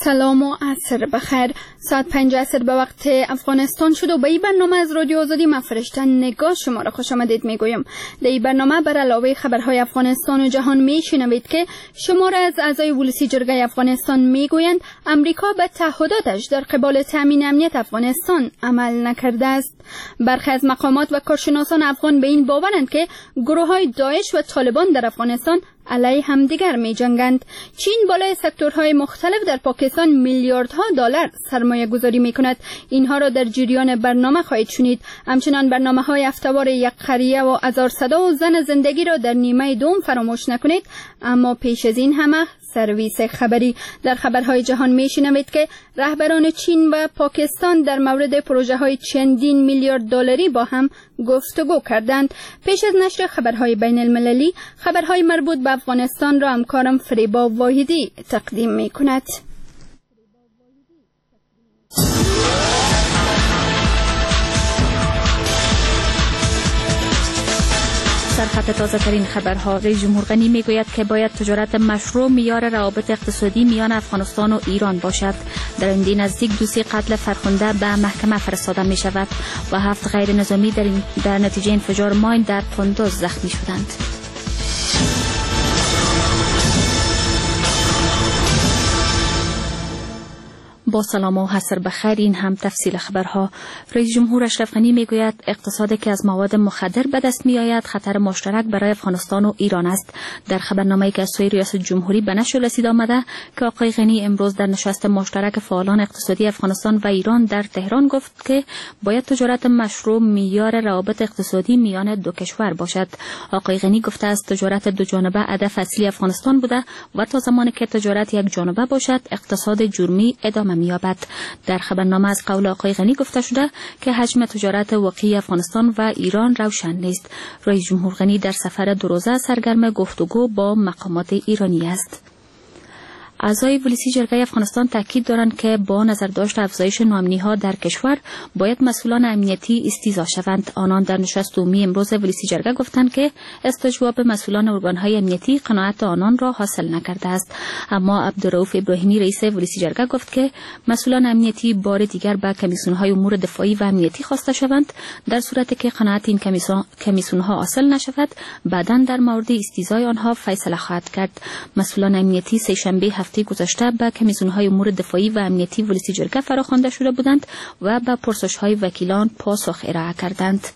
سلام و عصر بخیر. ساعت 5 عصر به وقت افغانستان شد و به این برنامه از رادیو آزادی من فرشته نگاه شما را خوش آمدید میگویم. در این برنامه بر علاوه خبرهای افغانستان و جهان میشنوید که شماره از اعضای ولسی جرگه افغانستان میگویند امریکا به تعهداتش در قبال تامین امنیت افغانستان عمل نکرده است. برخی از مقامات و کارشناسان افغان به این باورند که گروه‌های داعش و طالبان در افغانستان علیه همدیگر می جنگند. چین بالای سکتورهای مختلف در پاکستان میلیاردها دلار سرمایه گذاری می کند. اینها را در جریان برنامه خواهید شنید. همچنان برنامه های هفته‌وار یک قریه و هزار صدا و زن زندگی را در نیمه دوم فراموش نکنید. اما پیش از این همه سرویس خبری. در خبرهای جهان میشنوید که رهبران چین و پاکستان در مورد پروژه های چندین میلیارد دلاری با هم گفتگو کردند. پیش از نشر خبرهای بین المللی، خبرهای مربوط به افغانستان را همکارم فریبا واحدی تقدیم می کند. سرخط تازه ترین خبرها. رئیس جمهور غنی میگوید که باید تجارت مشروع معیار روابط اقتصادی میان افغانستان و ایران باشد. در آینده نزدیک 2 قتل فرخنده به محکمه فرستاده می شود و 7 غیر نظامی در نتیجه انفجار ماین در قندوز زخمی شدند. با سلام و عصر بخیر. این هم تفصیل خبرها. رئیس جمهور اشرف غنی میگوید اقتصادی که از مواد مخدر به دست میآید خطر مشترک برای افغانستان و ایران است. در خبرنامه‌ای که از سوی ریاست جمهوری به نشر رسید آمده که آقای غنی امروز در نشست مشترک فعالان اقتصادی افغانستان و ایران در تهران گفت که باید تجارت مشروع معیار روابط اقتصادی میان دو کشور باشد. آقای غنی گفته است تجارت دو جانبه هدف اصلی افغانستان بوده و تا زمانی که تجارت یک جانبه باشد اقتصاد جرمی ادامه می‌یابد. در خبرنامه از قول آقای غنی گفته شده که حجم تجارت واقعی افغانستان و ایران روشن نیست. رئیس جمهور غنی در سفر 2 روزه سرگرم گفتگو با مقامات ایرانی است. اعضای ولسی جرگه افغانستان تاکید دارند که با نظر داشت افزایش ناامنی‌ها در کشور باید مسئولان امنیتی استیضاح شوند. آنان در نشست عمومی امروز ولسی جرگه گفتند که استجواب مسئولان ارگان‌های امنیتی قناعت آنان را حاصل نکرده است. اما عبدالرؤوف ابراهیمی رئیس ولسی جرگه گفت که مسئولان امنیتی بار دیگر به کمیسیون‌های امور دفاعی و امنیتی خواسته شوند. در صورتی که قناعت این کمیسیون‌ها حاصل نشود بعداً در مورد استیضاح آنها فیصله خواهد کرد. مسئولان امنیتی سه شنبه هفته گذشته به کمیسیون‌های امور دفاعی و امنیتی ولسی جرگه فراخوانده شده بودند و به پرسش‌های وکیلان پاسخ ارائه کردند.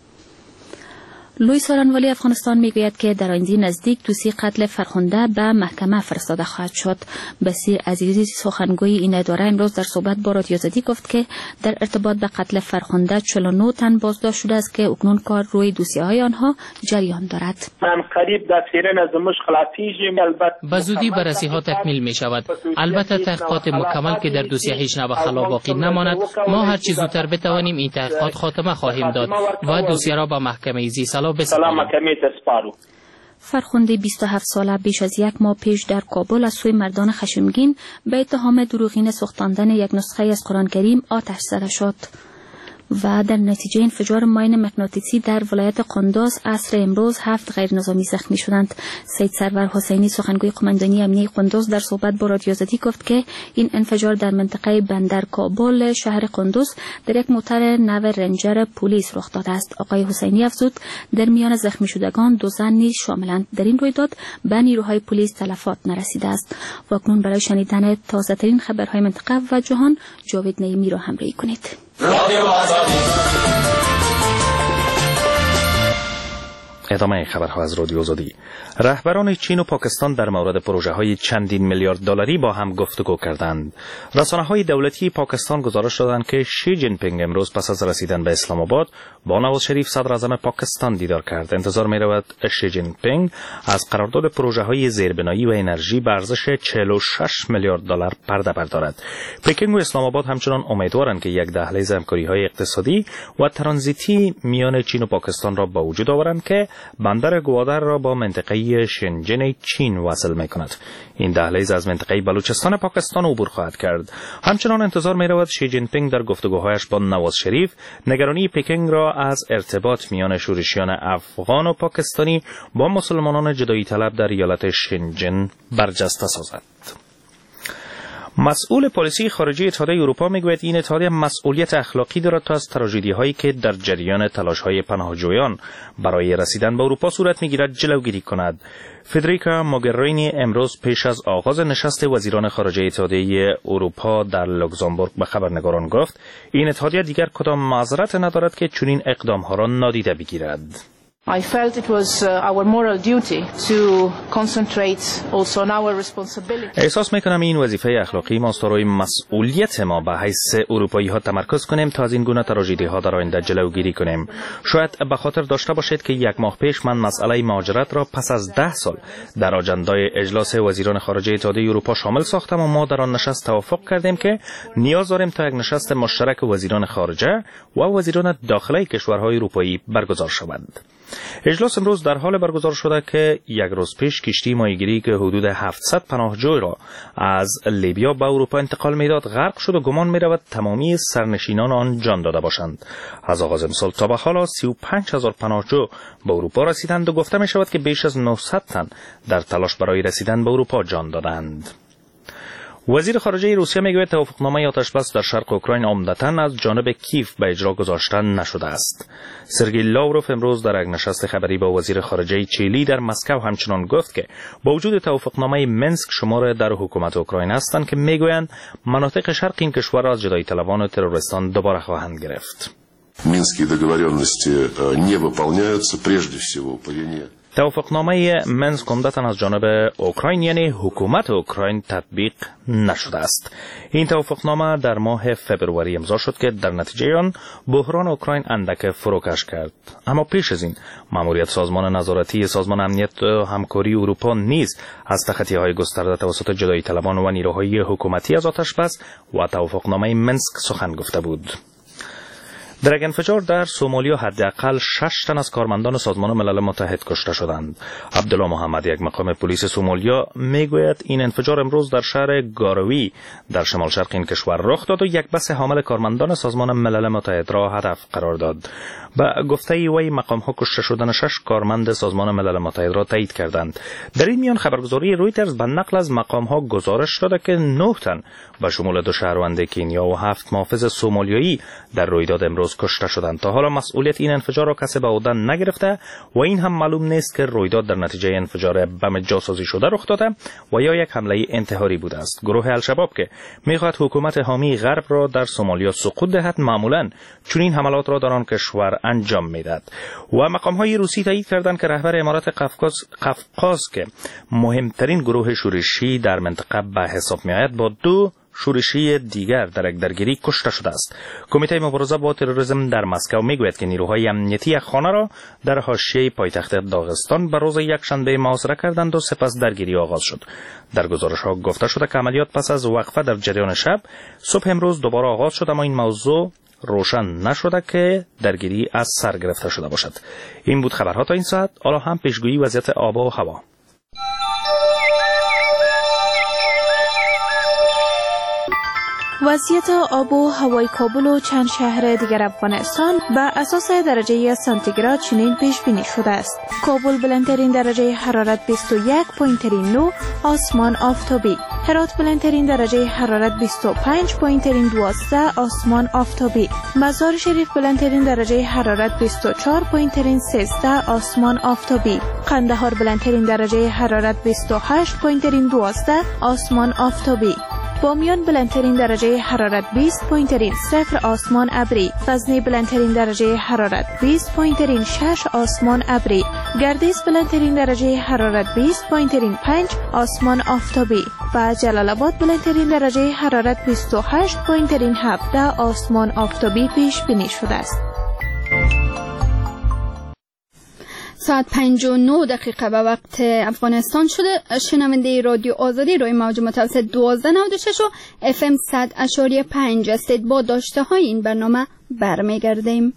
لوی سارنوالی افغانستان میگوید که در آینده نزدیک 2 قتل فرخنده به محکمه فرستاده خواهد شد. بصیر عزیزی سخنگوی این اداره امروز در صحبت با رادیو آزادی گفت که در ارتباط به قتل فرخنده 49 تن بازداشت شده است که اکنون کار روی دوسیه‌های آنها جریان دارد. من قریب در سیرن از مشکلاتیجیم به زودی بررسی‌ها تکمیل می شود. البته تحقیقات مکمل که در دوسیه هیچ نوع خلا باقی نماند. ما هر چیز زودتر بتوانیم این تحقیقات خاتمه خواهیم داد و دوسیه را به محکمه زیرسلا بسپاریم. فرخنده 27 ساله بیش از 1 ماه پیش در کابل از سوی مردان خشمگین به اتهام دروغین سوختاندن یک نسخه از قرآن کریم آتش زده شد و در نتیجه انفجار ماین مغناطیسی در ولایت قندوز عصر امروز 7 غیر نظامی زخمی شدند. سید سرور حسینی سخنگوی قماندانی امنیتی قندوز در صحبت با رادیو آزادی گفت که این انفجار در منطقه بندر کابل شهر قندوز در یک موتر نو رنجر پلیس رخ داده است. آقای حسینی افزود در میان زخمی شدگان 2 زن نیز شاملند. در این رویداد به نیروهای پلیس تلفات نرسیده است. و اکنون برای شنیدن تازه ترین خبرهای منطقه و جهان جاوید نعیمی را همراهی کنید. ادامه خبرها از رادیو آزادی. رهبران چین و پاکستان در مورد پروژه‌های چندین میلیارد دلاری با هم گفتگو کردند. رسانه‌های دولتی پاکستان گزارش دادند که شی جین پینگ امروز پس از رسیدن به اسلام آباد با نواز شریف صدر اعظم پاکستان دیدار کرد. انتظار می‌رود شی جین پینگ از قرارداد پروژه‌های زیربنایی و انرژی به ارزش 46 میلیارد دلار پرده بردارد. پکینگ و اسلام آباد همچنان امیدوارند که یک دهلیز همکاری‌های اقتصادی و ترانزیتی میان چین و پاکستان را به وجود آورند که بندر گوادر را با منطقه شنجن چین وصل می‌کند. این دهلیز از منطقه بلوچستان پاکستان عبور خواهد کرد. همچنان انتظار می‌رود شی جین پینگ در گفتگوهایش با نواز شریف نگرانی پکینگ را از ارتباط میان شورشیان افغان و پاکستانی با مسلمانان جدایی طلب در ایالت شنجن برجسته سازد. مسئول پلیسی خارجی اتحادیه اروپا میگوید این اتحادیه مسئولیت اخلاقی دارد تا از تراژدی‌هایی که در جریان تلاش‌های پناهجویان برای رسیدن به اروپا صورت می‌گیرد جلوگیری کند. فدریکا موگرینی امروز پیش از آغاز نشست وزیران خارجه اتحادیه اروپا در لوکزامبورگ به خبرنگاران گفت این اتحادیه دیگر کدام معذرت ندارد که چنین اقدام‌ها را نادیده بگیرد. I felt it was our moral duty to concentrate also on our responsibility. احساس میکنم این وظیفه اخلاقی ماست تا روی مسئولیت ما به حیث اروپایی ها تمرکز کنیم تا از این گونه تراژدی ها در آینده جلوگیری کنیم. شاید به خاطر داشته باشید که یک ماه پیش من مسئله مهاجرت را پس از 10 سال در اجندای اجلاس وزیران خارجه اتحادیه اروپا شامل ساختم و ما در آن نشست توافق کردیم که نیاز داریم تا یک نشست مشترک وزیران خارجه و وزیران داخلی کشورهای اروپایی برگزار شود. اجلاس امروز در حال برگزار شده که یک روز پیش کشتی ماهیگیری که حدود 700 پناهجوی را از لیبیا به اروپا انتقال میداد غرق شد و گمان می‌رود تمامی سرنشینان آن جان داده باشند. از آغاز امسال تا به حال 35000 پناهجو به اروپا رسیدند و گفته می شود که بیش از 900 تن در تلاش برای رسیدن به اروپا جان دادند. وزیر خارجه روسیه میگوید توافقنامه آتشبس در شرق اوکراین عمدتاً از جانب کیف به اجرا گذاشته نشده است. سرگئی لاوروف امروز در یک نشست خبری با وزیر خارجه چیلی در مسکو همچنان گفت که با وجود توافقنامه منسک شمار در حکومت اوکراین هستند که میگویند مناطق شرق این کشور را از جدایی طلبان و تروریستان دوباره خواهند گرفت. Минские договоренности не выполняются, прежде всего по вине. توافقنامه منسک عمدتاً از جانب اوکراین یعنی حکومت اوکراین تطبیق نشده است. این توافقنامه در ماه فبروری امضا شد که در نتیجه آن بحران اوکراین اندک فروکش کرد. اما پیش از این ماموریت سازمان نظارتی سازمان امنیت و همکاری اروپا نیز از تخطی‌های گسترده توسط جدایی طلبان و نیروهای حکومتی از آتشبس و توافقنامه منسک سخن گفته بود. در یک انفجار در سومالیا حداقل 6 تن از کارمندان سازمان ملل متحد کشته شدند. عبدالله محمد یک مقام پلیس سومالیا میگوید این انفجار امروز در شهر گاروی در شمال شرق این کشور رخ داد و یک بس حامل کارمندان سازمان ملل متحد را هدف قرار داد. به گفته وی مقام ها کشته شدن 6 کارمند سازمان ملل متحد را تایید کردند. در این میان خبرگزاری رویترز به نقل از مقام ها گزارش داده که 9 تن به شمول 2 شهروند کنیا و 7 محافظ سومالیایی در رویداد امروز کشته شدند. تا حالا مسئولیت این انفجار را کسی به عهده نگرفته و این هم معلوم نیست که رویداد در نتیجه انفجار بم جاسازی شده رخ داده و یا یک حمله انتحاری بوده است. گروه الشباب که میخواهد حکومت حامی غرب را در سومالیا سقوط دهد معمولا چنین حملات را در آن کشور انجام میدهد. و مقام‌های روسی تایید کردند که رهبر امارات قفقاز که مهمترین گروه شورشی در منطقه به حساب میآید با 2 شورشی دیگر در یک درگیری کشته شده است. کمیته مبارزه با تروریسم در مسکو میگوید که نیروهای امنیتی خانه را در حاشیه پایتخت داغستان به روز یکشنبه محاصره کردند و سپس درگیری آغاز شد. در گزارش ها گفته شده که عملیات پس از وقفه در جریان شب صبح امروز دوباره آغاز شد، اما این موضوع روشن نشده که درگیری از سر گرفته شده باشد. این بود خبرها تا این ساعت. حالا هم پیشگویی وضعیت آب و هوا. وضعیت آب و هوای کابل و چند شهر دیگر افغانستان به اساس درجه سانتیگراد چنین پیش بینی شده است. کابل بلندترین درجه حرارت 21، پایین‌ترین 9، آسمان آفتابی. هرات بلندترین درجه حرارت 25، پایین‌ترین 12، آسمان آفتابی. مزار شریف بلندترین درجه حرارت 24، پایین‌ترین 13، آسمان آفتابی. قندهار بلندترین درجه حرارت 28، پایین‌ترین 12، آسمان آفتابی. بامیان بلندترین درجه حرارت 20، پایین‌ترین 0، آسمان ابری. غزنی بلندترین درجه حرارت 20، پایین‌ترین 6، آسمان ابری. گردیز بلندترین درجه حرارت 20، پایین‌ترین 5، آسمان آفتابی. و جلال آباد بلندترین درجه حرارت 28، پایین‌ترین 17، آسمان آفتابی پیش بینی شده است. ساعت 5:09 به وقت افغانستان شده. شنونده رادیو آزادی روی موج متوسط 1296 و FM 100.5 هستید. با داشته های این برنامه برمیگردیم.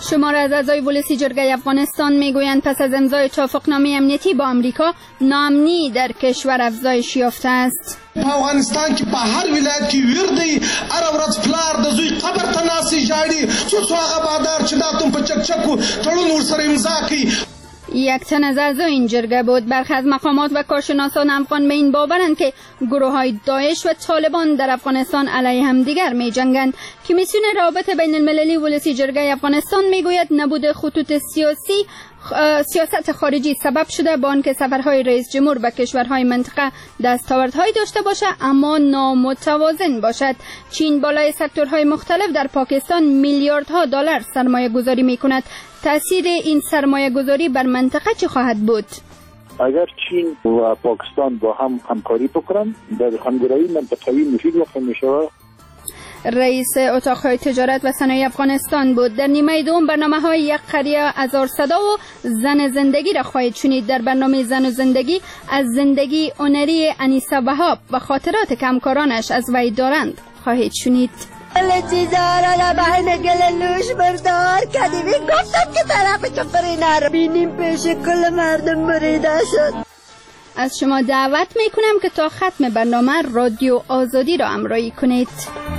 شمار از اعضای ولسی جرگه افغانستان میگویند پس از امضای توافقنامه امنیتی با امریکا ناامنی در کشور افزایش یافته است. افغانستان کې په هر ولایت کې ویردی هر ورځ پلار د زوی قبر ته ناسي جاړي څو هغه بادار چې داتم په چکچکو تړون ورسره امضا کوي. یک تن از اعضای این جرگه بود. برخی از مقامات و کارشناسان افغان به این باورند که گروه‌های داعش و طالبان در افغانستان علیه همدیگر می‌جنگند. کمیسیون روابط بین المللی ولسی جرگه افغانستان میگوید نبود خطوط سیاست خارجی سبب شده با آنکه سفرهای رئیس جمهور به کشورهای منطقه دستاوردهایی داشته باشد اما نامتوازن باشد. چین بالای سکتورهای مختلف در پاکستان میلیاردها دلار سرمایه گذاری می کند. تأثیر این سرمایه گذاری بر منطقه چه خواهد بود؟ اگر چین و پاکستان با هم همکاری بکنند در همکاری منطقوی مفید واقع می شود. رئیس اتاق تجارت و صنایع افغانستان بود. در نیمه دوم برنامه‌های یک قریه هزار صدا و زن زندگی را خواهید شنید. در برنامه زن و زندگی از زندگی هنری انیسا وهاب و خاطرات کمکارانش از وی دارند خواهید شنید. چیزارا بهن گللوش بردار کدیمی گفتم که طرف چپری نربینیم پیش کل مردم بریده شد. از شما دعوت میکنم که تا ختم برنامه رادیو آزادی را همراهی کنید.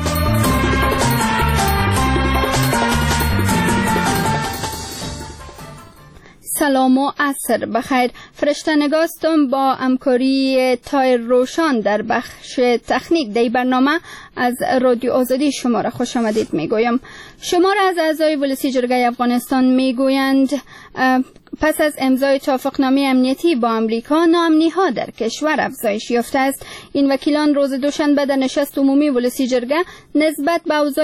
سلام و عصر بخیر. فرشته نگاستم با همکاری تایر روشان در بخش تکنیک دی برنامه از رادیو آزادی شما را خوش آمدید میگویم. شمار از اعضای ولسی جرگه افغانستان میگویند پس از امضای توافقنامه امنیتی با امریکا ناامنی ها در کشور افزایش یافته است. این وکیلان روز دوشنبه در نشست عمومی ولسی جرگه نسبت به اوضاع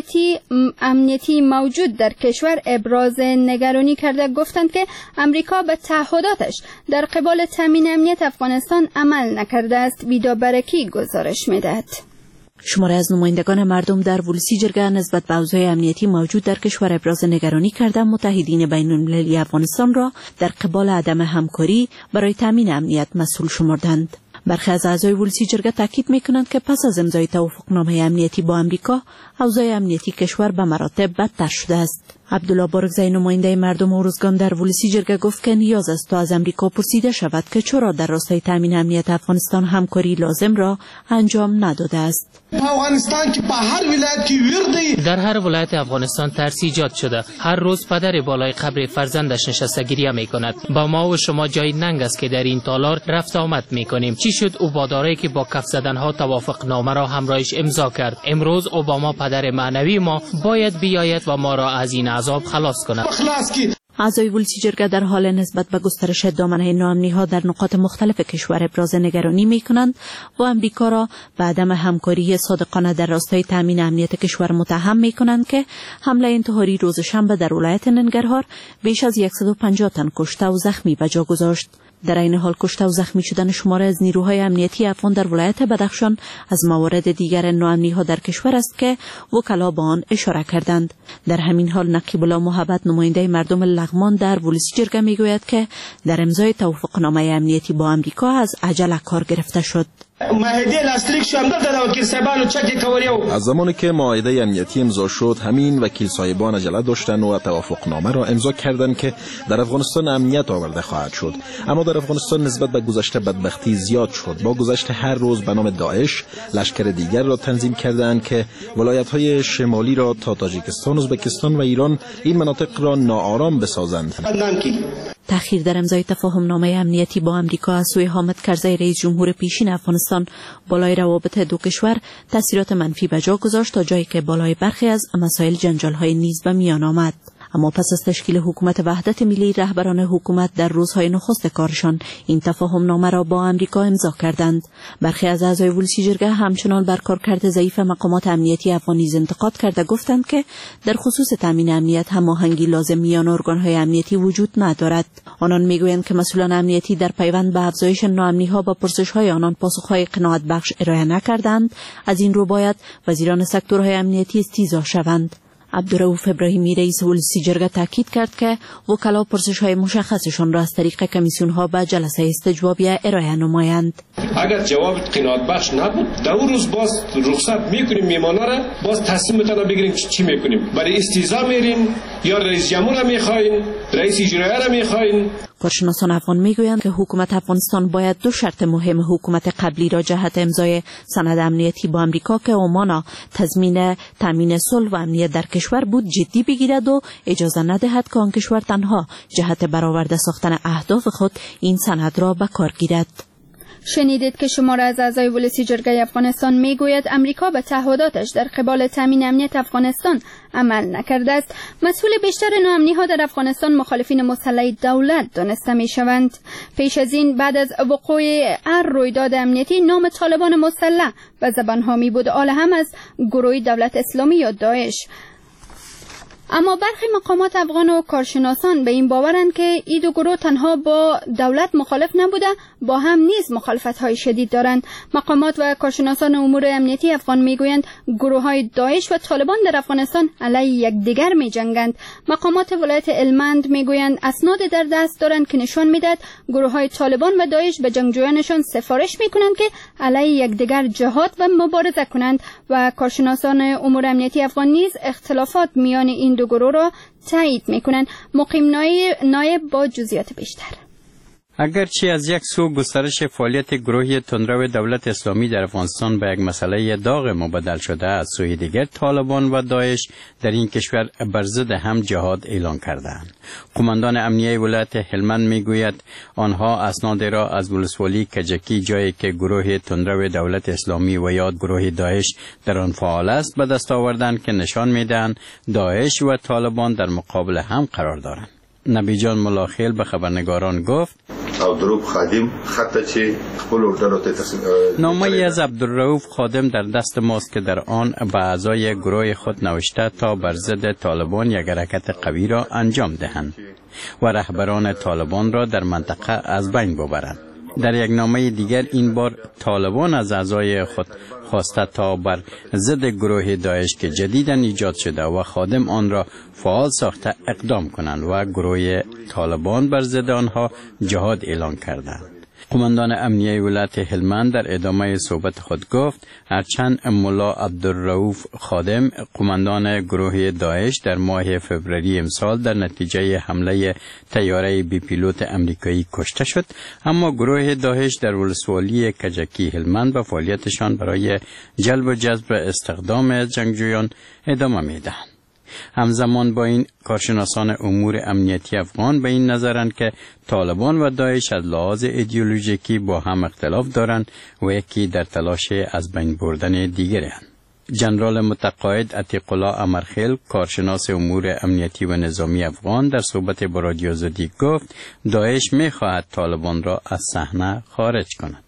امنیتی موجود در کشور ابراز نگرانی کرده گفتند که امریکا به تعهداتش در قبال تامین امنیت افغانستان عمل نکرده است. ویدا برکی گزارش میدهد. شماره از نمایندگان مردم در ولسی جرگه نسبت به اوضاع امنیتی موجود در کشور ابراز نگرانی کرده متحدین بین المللی افغانستان را در قبال عدم همکاری برای تامین امنیت مسئول شمردند. برخی از اعضای ولسی جرگه تاکید می‌کنند که پس از امضای توافقنامه امنیتی با امریکا اوضاع امنیتی کشور به مراتب بدتر شده است. عبدالله بارگزای نماینده مردم ارزگان در ولسی جرگه گفت که نیاز است تا از امریکا پرسیده شود که چرا در راستای تامین امنیت افغانستان همکاری لازم را انجام نداده است. افغانستان که به هر ولایت ویردی در هر ولایت افغانستان ترس ایجاد شده. هر روز پدر بالای قبر فرزندش نشسته گریه می‌کند. با ما و شما جای ننگ است که در این تالار رفت آمد می‌کنیم. چی شد اوباداری که با کف زدن‌ها توافقنامه را همراهش امضا کرد؟ امروز اوباما پدر معنوی ما باید بیاید و ما را از این عذاب خلاص کند. اعضای ولسی جرگه در حال نسبت به گسترش دامنه ناامنی‌ها در نقاط مختلف کشور ابراز نگرانی می‌کنند و امریکا را به عدم همکاری صادقانه در راستای تامین امنیت کشور متهم می‌کنند که حمله انتحاری روز شنبه در ولایت ننگرهار بیش از 150 تن کشته و زخمی به جا گذاشت. در این حال کشته و زخمی شدن شماره از نیروهای امنیتی افغان در ولایت بدخشان از موارد دیگر ناامنی‌ها در کشور است که وکلا به آن اشاره کردند. در همین حال نقیب الله محبت نماینده مردم لغمان در ولسی جرگه میگوید که در امضای توافقنامه امنیتی با امریکا از عجله کار گرفته شد. از زمانی که معاهده امنیتی امضا شد همین وکیل صاحبان عجله داشتن و توافقنامه را امضا کردند که در افغانستان امنیت آورده خواهد شد. اما در افغانستان نسبت به گذشته بدبختی زیاد شد. با گذشت هر روز به نام داعش لشکر دیگر را تنظیم کردند که ولایت‌های شمالی را تا تاجیکستان، ازبکستان و ایران این مناطق را ناآرام بسازند. تأخیر در امضای تفاهمنامه امنیتی با امریکا از سوی حامد کرزی رئیس جمهور پیشین افغانستان بالای روابط دو کشور تاثیرات منفی به جا گذاشت تا جایی که بالای برخی از مسائل جنجال‌های نیز به میان آمد. اما پس از تشکیل حکومت وحدت ملی رهبران حکومت در روزهای نخست کارشان این تفاهمنامه را با امریکا امضا کردند. برخی از اعضای ولسی جرگه همچنان بر کارکرد ضعیف مقامات امنیتی افغان نیز انتقاد کرده گفتند که در خصوص تامین امنیت هماهنگی لازم میان ارگان‌های امنیتی وجود ندارد. آنان میگویند که مسئولان امنیتی در پیوند به افزایش ناامنی‌ها با پرسش‌های آنان پاسخ‌های قناعت بخش ارائه نکردند. از این رو باید وزیران سکتورهای امنیتی استیضاح شوند. عبدالرؤوف ابراهیمی رئیس ولسی جرگه تاکید کرد که وکلا پرسش‌های مشخصشان را از طریق کمیسیون‌ها به جلسه استجوابیه ارائه نمایند. اگر جواب قناعت بخش نبود، در روز باز رخصت میکنیم میمانه را، باز تصمیم تان بگیریم چی میکنیم. برای استیضاح میرین یا رئیس جمهور را میخواین، رئیس اجرایی را میخواین. کارشناسان افغان میگویند که حکومت افغانستان باید دو شرط مهم حکومت قبلی را جهت امضای سند امنیتی با امریکا که عمان تضمین تامین صلح و امنیت در کشور بود جدی بگیرد و اجازه ندهد که آن کشور تنها جهت برآورده ساختن اهداف خود این سند را به کار گیرد. شنیدید که شماره از اعضای ولسی جرگه افغانستان میگوید امریکا به تعهداتش در قبال تامین امنیت افغانستان عمل نکرده است. مسئول بیشتر ناامنی‌ها در افغانستان مخالفین مسلح دولت دانسته میشوند. پیش از این بعد از وقوع هر رویداد امنیتی نام طالبان مسلح به زبان‌ها می بود، حال هم از گروه دولت اسلامی یا داعش. اما برخی مقامات افغان و کارشناسان به این باورند که این دو گروه تنها با دولت مخالف نبوده، با هم نیز مخالفت‌های شدید دارند. مقامات و کارشناسان امور امنیتی افغان میگویند گروه‌های داعش و طالبان در افغانستان علیه یکدیگر می‌جنگند. مقامات ولایت هلمند میگویند اسناد در دست دارند که نشان میدهد گروه‌های طالبان و داعش به جنگجویانشان سفارش می‌کنند که علیه یکدیگر جهاد و مبارزه کنند و کارشناسان امور امنیتی افغان نیز اختلافات میان این دو گروه را تایید میکنند. مقیم نایب با جزئیات بیشتر. اگرچه از یک سو گسترش فعالیت گروهی تندرو دولت اسلامی در افغانستان به یک مسئله داغ مبدل شده، از سوی دیگر طالبان و داعش در این کشور بر ضد هم جهاد اعلان کردند. قماندان امنیه ولایت هلمند میگوید آنها اسناد را از ولسوالی کجکی، جایی که گروه تندرو دولت اسلامی و یا گروه داعش در آن فعال است، به دست آوردند که نشان میدهند داعش و طالبان در مقابل هم قرار دارند. نبی جان ملاخیل به خبرنگاران گفت نامه‌ای از عبدالرؤوف خادم در دست ماست که در آن به اعضای گروه خود نوشته تا بر ضد طالبان یک حرکت قوی را انجام دهند و رهبران طالبان را در منطقه از بین ببرند. در یک نامه دیگر این بار طالبان از اعضای خود خواسته تا بر ضد گروه داعش که جدیداً ایجاد شده و خادم آن را فعال ساخته اقدام کنند و گروه طالبان بر ضد آنها جهاد اعلان کردند. قماندان امنیه ولایت هلمند در ادامه صحبت خود گفت هرچند ملا عبدالرؤوف خادم قماندان گروه داعش در ماه فوریه امسال در نتیجه حمله طیاره بی پیلوت امریکایی کشته شد، اما گروه داعش در ولسوالی کجکی هلمند به فعالیتشان برای جلب و جذب استخدام جنگجویان ادامه میدهند. همزمان با این کارشناسان امور امنیتی افغان به این نظرند که طالبان و داعش از لحاظ ایدئولوژیکی با هم اختلاف دارند و یکی در تلاش از بین بردن دیگرند. جنرال متقاعد عتیق الله امرخیل کارشناس امور امنیتی و نظامی افغان در صحبت با رادیو آزادی گفت داعش می‌خواهد طالبان را از صحنه خارج کند.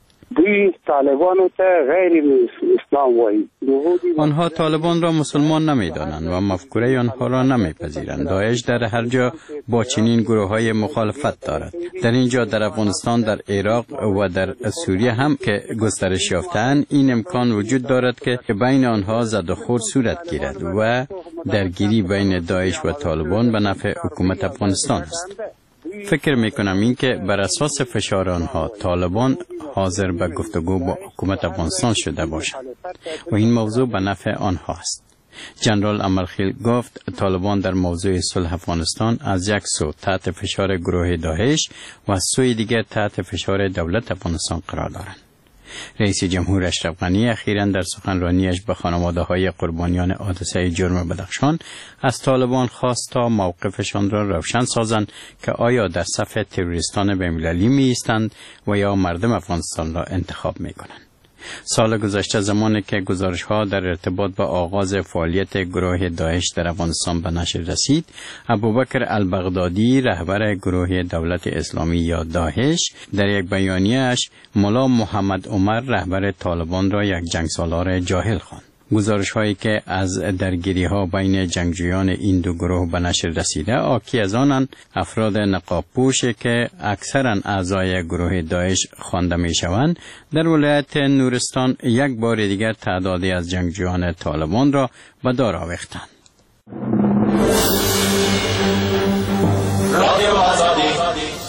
آنها طالبان را مسلمان نمی‌دانند و مفکوره آنها را نمی‌پذیرند. داعش در هر جا با چنین گروه‌های مخالفت دارد. در اینجا در افغانستان، در عراق و در سوریه هم که گسترش یافته‌اند، این امکان وجود دارد که بین آنها زد و خورد صورت گیرد و درگیری بین داعش و طالبان به نفع حکومت افغانستان است. فکر میکنم این که بر اساس فشار آنها طالبان حاضر به گفتگو با حکومت افغانستان شده باشند و این موضوع به نفع آنها است. جنرال امرخیل گفت طالبان در موضوع صلح افغانستان از یک سو تحت فشار گروه داعش و از سوی دیگر تحت فشار دولت افغانستان قرار دارند. رئیس جمهور اشرف غنی اخیراً در سخنرانیش به خانواده‌های قربانیان حادثه جرم بدخشان از طالبان خواست تا موقفشان را روشن سازند که آیا در صف تروریستان بین‌المللی می‌ایستند و یا مردم افغانستان را انتخاب می‌کنند. سال گذشته زمانی که گزارش‌ها در ارتباط با آغاز فعالیت گروه داعش در افغانستان به نشر رسید، ابوبکر البغدادی رهبر گروه دولت اسلامی یا داعش در یک بیانیه‌اش ملا محمد عمر رهبر طالبان را یک جنگسالار جاهل خواند. گزارش‌هایی که از درگیری‌ها بین جنگجویان این دو گروه به نشر رسیده حاکی از آنند افراد نقاب‌پوش که اکثراً اعضای گروه داعش خوانده می‌شوند در ولایت نورستان یک بار دیگر تعدادی از جنگجویان طالبان را به دار آویختند.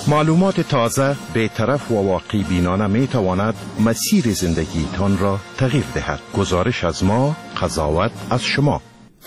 معلومات تازه، بی‌طرف و واقعی بینانه می تواند مسیر زندگیتان را تغییر دهد. گزارش از ما، قضاوت از شما.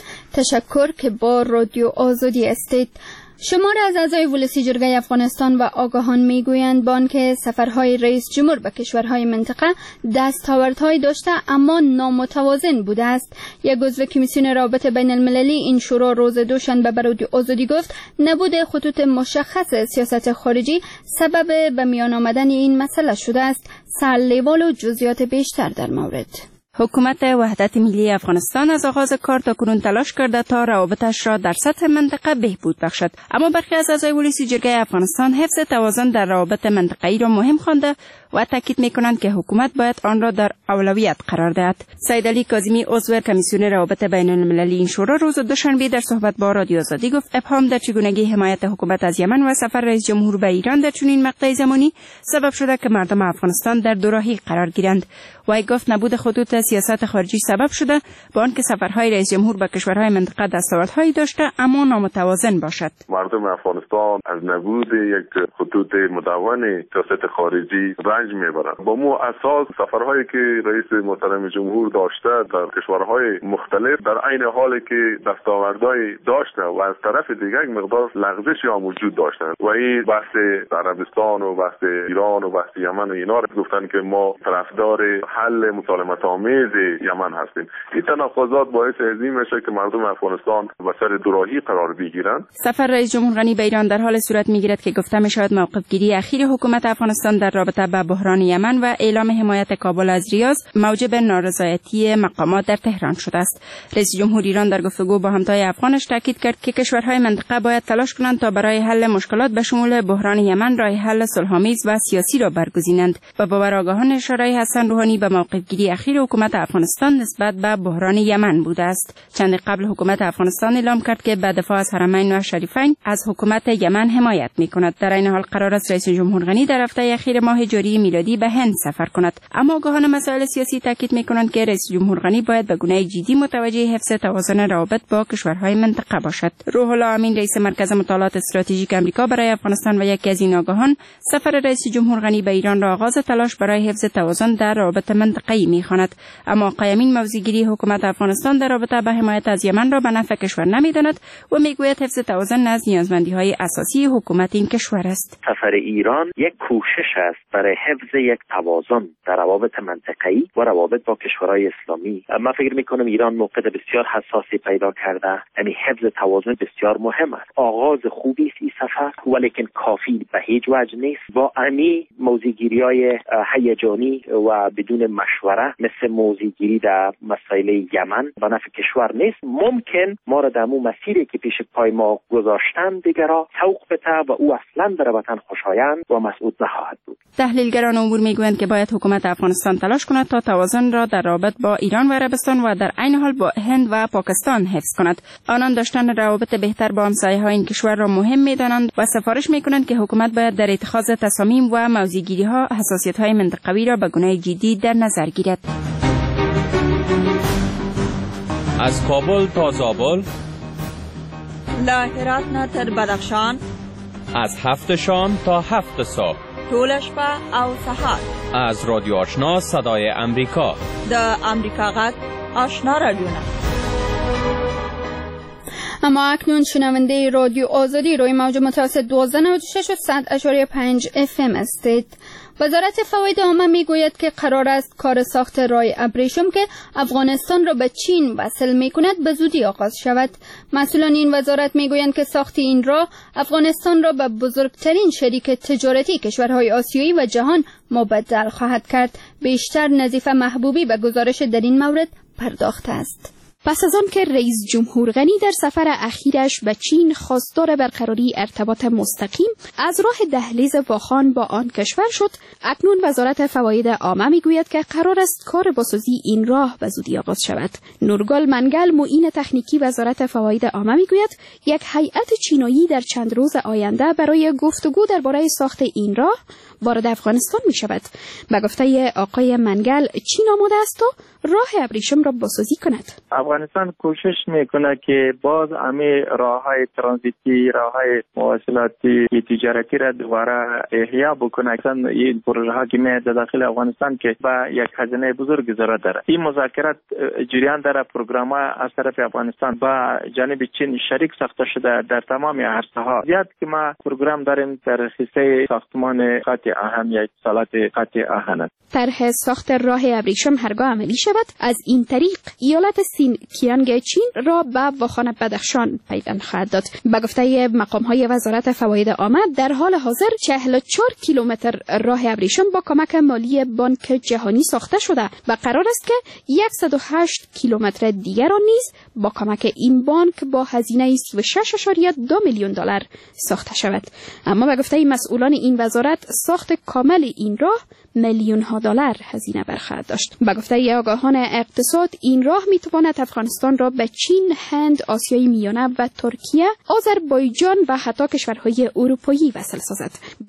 تشکر که با رادیو آزادی هستید. شمار از اعضای ولسی جرگه افغانستان و آگاهان میگویند با آنکه سفرهای رئیس جمهور به کشورهای منطقه دستاوردهایی داشته اما نامتوازن بوده است. یک عضو کمیسیون روابط بین المللی این شورا روز دوشنبه به رادیو آزادی گفت نبود خطوط مشخص سیاست خارجی سبب به میان آمدن این مسئله شده است. سرلیوال و جزئیات بیشتر در مورد. حکومت وحدت ملی افغانستان از آغاز کار تا کنون تلاش کرده تا روابطش را در سطح منطقه بهبود بخشد، اما برخی از اعضای ولسی جرگه افغانستان حفظ توازن در روابط منطقه‌ای را مهم خوانده و تاکید می‌کنند که حکومت باید آن را در اولویت قرار دهد. سید علی کاظمی عضو کمیسیون روابط بین المللی این شورا روز دوشنبه در صحبت با رادیو آزادی گفت ابهام در چگونگی حمایت حکومت از یمن و سفر رئیس جمهور به ایران در چنین مقطع زمانی سبب شده که مردم افغانستان در دوراهی قرار گیرند. وی گفت نبود خطوط سیاست خارجی سبب شده با آنکه سفرهای رئیس جمهور به کشورهای منطقه دستاوردهایی داشته اما نامتوازن باشد. مردم افغانستان از نبود یک خطوط مدون سیاست خارجی رنج میبرند. با مو اساس سفرهایی که رئیس محترم جمهور داشته در کشورهای مختلف در عین حالی که دستاوردهایی داشته و از طرف دیگر یک مقدار لغزشی هم وجود داشتند و این بحث عربستان و بحث ایران و بحث یمن و اینا رو گفتن که ما طرفدار حل مسالمت آمیز یمن هستیم. این تناقضات باعث عظیم میشه که مردم افغانستان به سر دوراهی قرار بگیرند. سفر رئیس جمهور غنی به ایران در حال صورت میگیرد که گفته میشود موقف گیری اخیر حکومت افغانستان در رابطه با بحران یمن و اعلام حمایت کابل از ریاض موجب نارضایتی مقامات در تهران شده است. رئیس جمهور ایران در گفتگو با همتای افغانش تاکید کرد که کشورهای منطقه باید تلاش کنند تا برای حل مشکلات به شمول بحران یمن راه حل صلح‌آمیز و سیاسی را برگزینند و باور آگاهان اشاره حسن روحانی به موقف گیری اخیر حکومت افغانستان نسبت به بحران یمن بوده است. چند قبل حکومت افغانستان اعلام کرد که به دفاع از حرمین و شریفین از حکومت یمن حمایت می‌کند. در این حال قرار است رئیس جمهور غنی در هفته اخیر ماه جاری میلادی به هند سفر کند، اما آگاهان مسائل سیاسی تاکید می‌کنند که رئیس جمهور غنی باید به گونه جدی متوجه حفظ توازن روابط با کشورهای منطقه باشد. روح الله امین رئیس مرکز مطالعات استراتژیک آمریکا برای افغانستان و یکی از این آگاهان سفر رئیس جمهور غنی به ایران را آغاز تلاش برای حفظ توازن در روابط منطقه‌ای می‌خواند، اما آقای امین موضع‌گیری حکومت افغانستان در رابطه با حمایت از یمن را به نفع کشور نمی‌داند و می‌گوید حفظ توازن از نیازمندی‌های اساسی حکومت این کشور است. سفر ایران یک کوشش است برای حفظ یک توازن در روابط منطقه‌ای و روابط با کشورهای اسلامی. من فکر می‌کنم ایران موقع بسیار حساسی پیدا کرده، یعنی حفظ توازن بسیار مهم است. آغاز خوبی است این سفر، ولیکن کافی به هیچ وجه نیست. با امی موضع‌گیری‌های هیجانی و بدون مشوره مثل موضع‌گیری در مسائل یمن به نفع کشور نیست. ممکن ما را در مو مسیری که پیش پای ما گذاشتن دیگرها سوق بده و او اصلا در وطن خوشایند و مسعود نخواهد بود. تحلیلگران امور میگویند که باید حکومت افغانستان تلاش کند تا توازن را در رابط با ایران و عربستان و در عین حال با هند و پاکستان حفظ کند. آنان داشتن روابط بهتر با همسایه‌های این کشور را مهم می‌دانند و سفارش می‌کنند که حکومت باید در اتخاذ تصامیم و موضع‌گیری‌ها حساسیت‌های منطقوی را به گونه جدی در نظر گیرد. از کابل تا زابل، له هرات نه تر بدخشان، از 7 شام تا 7 صبح، ټول شپه او سهار، از رادیو آشنا صدای امریکا، د امریکا غږ آشنا رادیونا. اما اکنون شنونده رادیو آزادی روی موج متوسط 1296 و 100.5 FM هستید. وزارت فواید عامه میگوید که قرار است کار ساخت راه ابریشم که افغانستان را به چین وصل میکند به زودی آغاز شود. مسئولان این وزارت میگویند که ساخت این راه افغانستان را به بزرگترین شریک تجارتی کشورهای آسیایی و جهان مبدل خواهد کرد. بیشتر نظیفه محبوبی به گزارش در این مورد پرداخته است. پس از آن که رئیس جمهور غنی در سفر اخیرش به چین خواستار برقراری ارتباط مستقیم از راه دهلیز واخان با آن کشور شد، اکنون وزارت فواید عامه میگوید که قرار است کار بازسازی این راه به زودی آغاز شود. نورگل منگل معین تکنیکی وزارت فواید عامه میگوید یک هیئت چینایی در چند روز آینده برای گفتگو درباره ساخت این راه وارد افغانستان می شود. به گفته آقای منگل چین آماده است تا راه ابریشم را بازسازی کند. افغانستان کوشش میکنه که باز همه راههای ترانزیتی، راههای مواصلاتی تجارتی را دوباره احیا بکنه. اصلا این پروژه ها که میاد داخل افغانستان که با یک هزینه بزرگ ضرورت داره. این مذاکرات جریان داره. پروگرام از طرف افغانستان با جانب چین شریک ساخته شده در تمام عرصه ها. زیاد که ما پروگرام داریم در حصه ساختمان خط آهن یا اتصالات خط آهن. طرح ساخت راه ابریشم هرگاه عملی شود، از این طریق ایالت سینکیانگ چین را به واخان بدخشان پیوند خواهد داد. به گفته مقام‌های وزارت فواید عامه، در حال حاضر 44 کیلومتر راه ابریشم با کمک مالی بانک جهانی ساخته شده و قرار است که 108 کیلومتر دیگر را نیز با کمک این بانک با هزینه 6.2 میلیون دلار ساخته شود. اما به گفته مسئولان این وزارت، ساخت کامل این راه میلیون ها دلار هزینه برخواهد داشت. به گفته آگاهان اقتصاد، این راه میتواند افغانستان را به چین، هند، آسیای میانه و ترکیه، آذربایجان و حتی کشورهای اروپایی وصل سازد.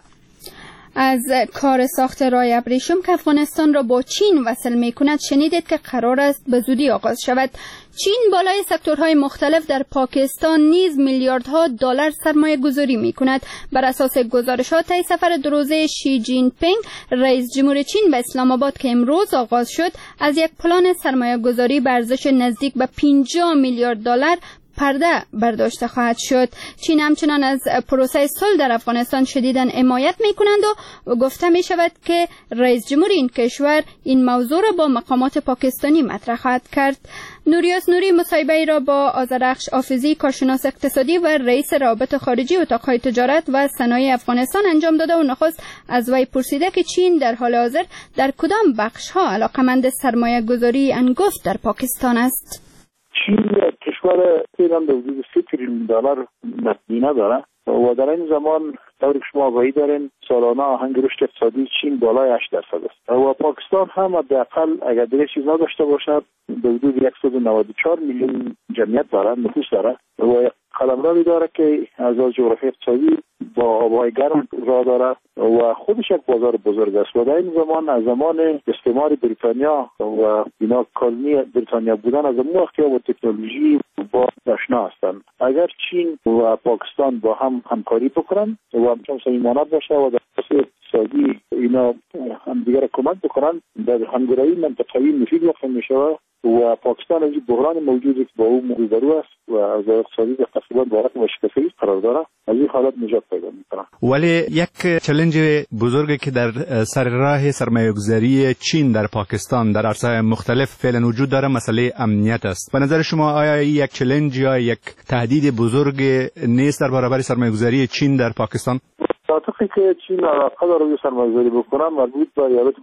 از کار ساخت راه ابریشم که افغانستان را با چین وصل می کند شنیدید که قرار است به زودی آغاز شود. چین بالای سکتورهای مختلف در پاکستان نیز میلیاردها دلار سرمایه گذاری می کند. بر اساس گزارشات طی سفر 2 روزه شی جین پینگ رئیس جمهور چین به اسلام آباد که امروز آغاز شد، از یک پلان سرمایه گذاری به ارزش نزدیک به 50 میلیارد دلار پرده برداشته خواهد شد. چین همچنان از پروسه صلح در افغانستان شدیداً حمایت می‌کنند و گفته می شود که رئیس جمهور این کشور این موضوع را با مقامات پاکستانی مطرح خواهد کرد. نوریاس نوری مصاحبه را با آذرخش حافظی، کارشناس اقتصادی و رئیس روابط خارجی اتاق‌های تجارت و صنایع افغانستان انجام داده و نخست از وی پرسیده که چین در حال حاضر در کدام بخش‌ها علاقمند سرمایه گذاری انگفت در پاکستان است. چین کشور ایران به حدود 3 تریلیون دلار مدینه داره و در این زمان طوری که شما آگاهی دارین سالانه آهنگ رشد اقتصادی چین بالای 8% است و پاکستان هم حداقل اگر دیگه چیز نداشته باشد به حدود 194 میلیون جمعیت داره، نفوس داره و قلمروی داره که از جغرافی اقتصادی با آبهای گرم راه داره و خودش یک بازار بزرگ است و در این زمان از زمان استعمار بریتانیا و اینا کالونی بریتانیا بودن از اون وقت با تکنولوژی با آشنا هستند. اگر چین و پاکستان با هم همکاری بکنن و همچنان صمیمانه باشه و در اقتصادی اینا هم دیگر کمک بکنن، در همگرایی منطقه‌ای مفید واقع میشه و پاکستان از بحران موجودی که با او روبرو است و از اقتصادی تقریبا با حالت مشکلی قرار داره، از این حالت نجات پیدا میکنه. ولی یک چالش بزرگی که در سر راه سرمایه‌گذاری چین در پاکستان در عرصه‌های مختلف فعلا وجود داره مسئله امنیت است. به نظر شما آیا این یک چالش یا یک تهدید بزرگ نیست در برابر سرمایه‌گذاری چین در پاکستان؟ منطقی که چین علاقه داره روی سرمایه‌گذاری بکنه مربوط به ایالت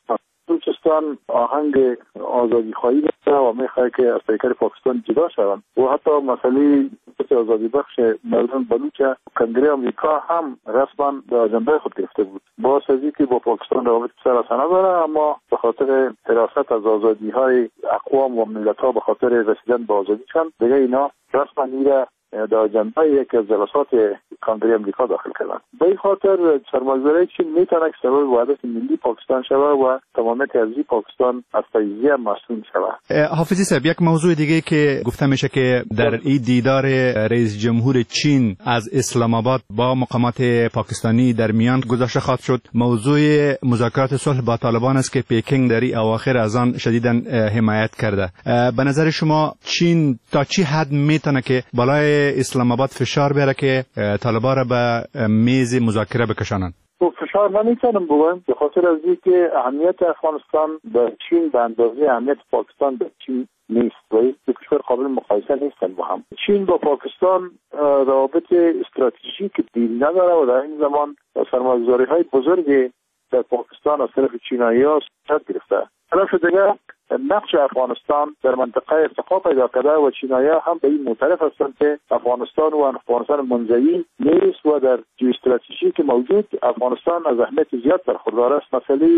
بلوچستان آهنگ آزادی خواهی داره و میخواد که از پیکر پاکستان جدا شوند و حتی مسئله آزادی بخش مردم بلوچ کنگره آمریکا هم رسما به اجنده خود گرفته بود. با سازی که با پاکستان روابط سراسانه داره، اما به خاطر حراست از آزادی های اقوام و ملت ها به خاطر رسیدن به آزادی چند دیگه اینا رسما میره در اجنده یکی از جلسات کنگره آمریکا داخل کردن. به این خاطر سرمایه‌گذاری چین میتونه که سبب وحدت ملی پاکستان شود و تمامیت ارضی پاکستان از تجزیه مصون شود. حافظی صاحب، یک موضوع دیگه که گفته میشه که در این دیدار رئیس جمهور چین از اسلام آباد با مقامات پاکستانی در میان گذاشته خواهد شد، موضوع مذاکرات صلح با طالبان است که پکینگ در این اواخر از آن شدیداً حمایت کرده. به نظر شما چین تا چه حد میتونه که بالای اسلام آباد فشار بیاره که طالبان را به میز مذاکره بکشانند؟ فشار من نمیتونم بگم، به خاطر از اینکه اهمیت افغانستان به چین به اندازه اهمیت پاکستان به چین نیست و این دو کشور قابل مقایسه نیستن با هم. چین با پاکستان روابط استراتژیک دیری نداره و در این زمان سرمایه‌گذاری‌های بزرگی در پاکستان از طرف چینایی‌ها صورت گرفته. طرف دیگر نقش افغانستان در منطقه ارتقا پیدا کرده و چینایی‌ها هم به این معترف هستند که افغانستان منزوی نیست و در جیوستراتژی که موجود افغانستان از اهمیت زیاد برخوردار است. مسئله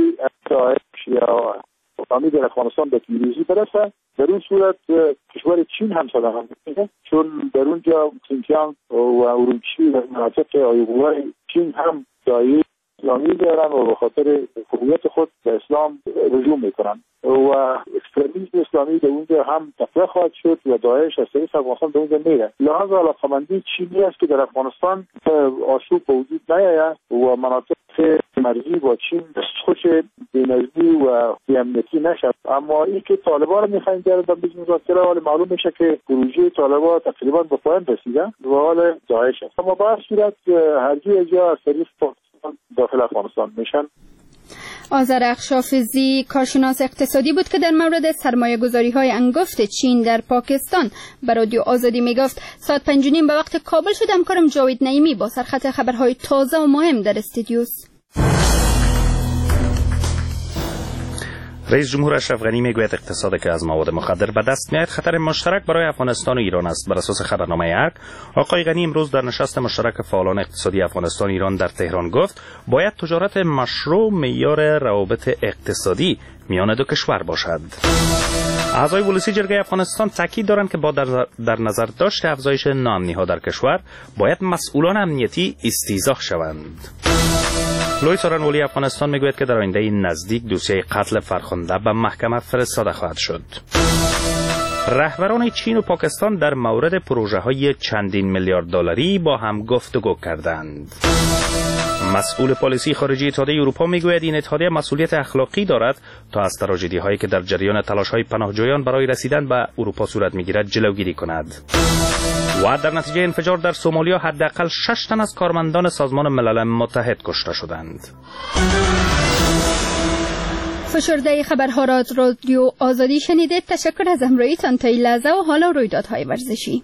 یا فهمید در افغانستان به پیروزی برسه، در اون صورت کشور چین هم صداقت میکنه، چون در اونجا سینکیانگ و ارومچی و مناطق آیوگوهای چین هم دایره اسلامی دارن و به خاطر هویت خود به اسلام رجوع میکنن و اکستریمیسم اسلامی در اونجا هم تقویت خواهد شد و داعش از طریق افغانستان در اونجا میره. لحاظ علاقمندی چینی است که در افغانستان آشوب به وجود نیاید و مناطق مرزی با چین خوش بینظمی و بی‌امنیتی نشد. اما این که طالبان رو میخواین بیارن در بیز مذاکره، حال معلوم میشه که پروژه طالبان تقریبا به پایان رسیده و حال داعش است. اما به هر صورت هر جا از طریق داخل افغانستان میشن. آذر اخشافزی کارشناس اقتصادی بود که در مورد سرمایه‌گذاری‌های انگفت چین در پاکستان به رادیو آزادی میگفت. ساعت 5:30 به وقت کابل شد. همکارم جاوید نعیمی با سرخط خبرهای تازه و مهم در استودیوست. رئیس جمهور اشرف غنی میگوید اقتصادی که از مواد مخدر به دست میآید خطر مشترک برای افغانستان و ایران است. بر اساس خبرنامه یک، آقای غنی امروز در نشست مشترک فعالان اقتصادی افغانستان ایران در تهران گفت باید تجارت مشروع معیار روابط اقتصادی میان دو کشور باشد. اعضای ولسی جرگه افغانستان تاکید دارند که با در نظر داشت افزایش ناامنی‌ها در کشور باید مسئولان امنیتی استیضاح شوند. لوی ساران ولی افغانستان میگوید که در آینده نزدیک دوسیه قتل فرخنده به محکمه فرستاده خواهد شد. رهبران چین و پاکستان در مورد پروژه های چندین میلیارد دلاری با هم گفتگو کردند. مسئول پالیسی خارجی اتحادیه اروپا میگوید این اتحادیه مسئولیت اخلاقی دارد تا از تراژدی هایی که در جریان تلاش های پناهجویان برای رسیدن به اروپا صورت میگیرد جلوگیری کند. و در نتیجه انفجار در سومالیا حداقل 6 تن از کارمندان سازمان ملل متحد کشته شدند. فشرده خبرها را از رادیو آزادی شنیدید. تشکر از همراهیتان تا این لحظه و حالا رویدادهای ورزشی.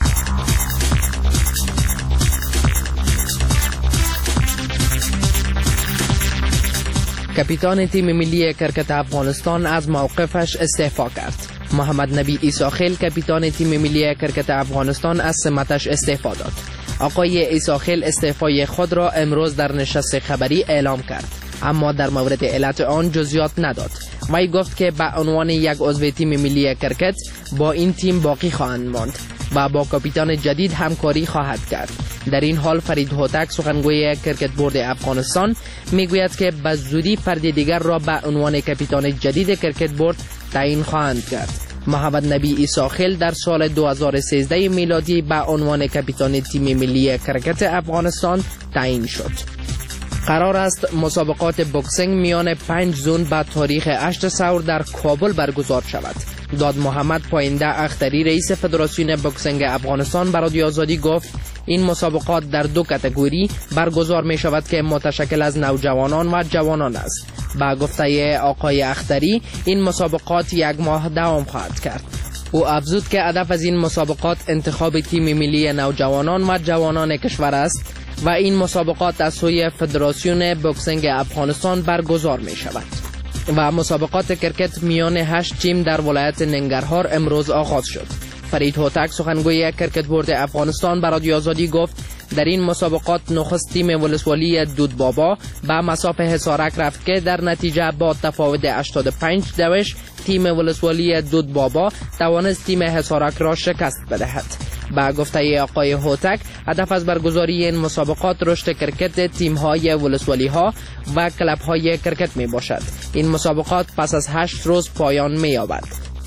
کاپیتان تیم ملی کرکت افغانستان از موقفش استعفا کرد. محمد نبی عیساخیل کاپیتان تیم ملی کرکت افغانستان از سمتش استعفا داد. آقای عیساخیل استعفای خود را امروز در نشست خبری اعلام کرد، اما در مورد علت آن جزئیات نداد. وی گفت که به عنوان یک عضو تیم ملی کرکت با این تیم باقی خواهند ماند و با کاپیتان جدید همکاری خواهد کرد. در این حال فرید هوتک سخنگوی کرکت بورد افغانستان میگوید که به زودی فرد دیگر را به عنوان کاپیتان جدید کرکت بورد تعیین خواهند کرد. محمد نبی عیساخیل در سال 2013 میلادی به عنوان کاپیتان تیم ملی کرکت افغانستان تعیین شد. قرار است مسابقات بوکسینگ میان 5 زون به تاریخ 8 سور در کابل برگزار شود. داد محمد پاینده اختری رئیس فدراسیون بوکسینگ افغانستان به رادیو آزادی گفت این مسابقات در 2 کاتگوری برگزار می شود که متشکل از نوجوانان و جوانان است. با گفته آقای اختری این مسابقات 1 ماه دوام خواهد کرد. او افزود که هدف از این مسابقات انتخاب تیم ملی نوجوانان و جوانان کشور است و این مسابقات از سوی فدراسیون بوکسینگ افغانستان برگزار می شود. و مسابقات کرکت میان 8 تیم در ولایت ننگرهار امروز آغاز شد. فرید هوتک سخنگوی کرکت بورد افغانستان به رادیو آزادی گفت در این مسابقات نخست تیم ولسوالی دود بابا به مصاف حصارک رفت که در نتیجه با تفاوت 85 دوش تیم ولسوالی دود بابا توانست تیم حصارک را شکست بدهد. با گفته آقای هوتک هدف از برگزاری این مسابقات رشد کرکت تیم‌های ولسوالی ها و کلب‌های کرکت می باشد. این مسابقات پس از 8 روز پایان می یابد.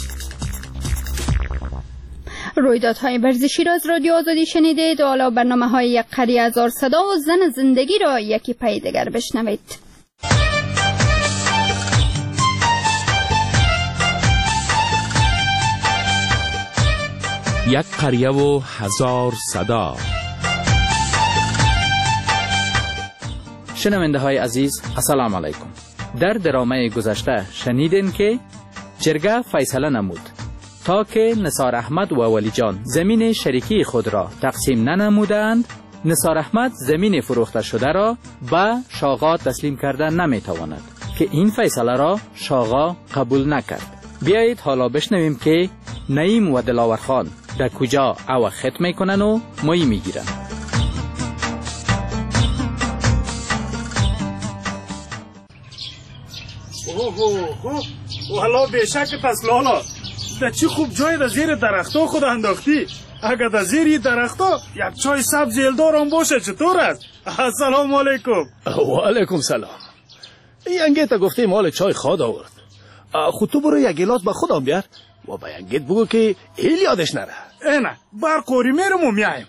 رویدادهای ورزشی را از رادیو آزادی شنیدید و حالا برنامه‌های یک قریه هزار صدا و زن زندگی را یکی پی دیگر بشنوید. یک قریه و هزار صدا. شنونده های عزیز السلام علیکم. در درامه گذشته شنیدین که جرگه فیصله نمود تا که نثار احمد و ولی جان زمین شریکی خود را تقسیم ننمودند، نثار احمد زمین فروخته شده را به شاغا تسلیم کردن نمیتواند که این فیصله را شاغا قبول نکرد. بیایید حالا بشنویم که نعیم و دلاور خان در کجا او خط میکنن و مایی میگیرن. والا بیشک پس لالا در چی خوب جای در زیر درختها خود انداختی. اگر در زیر درختها یک چای سبز یلدار هم باشه چطور است؟ السلام علیکم. و علیکم سلام. ینگیت گفته مال چای خواد آورد. خود تو برو یک گلاس به خودم بیار و به ینگیت بگو که هیل یادش نره. نه برقوری میرم و میایم.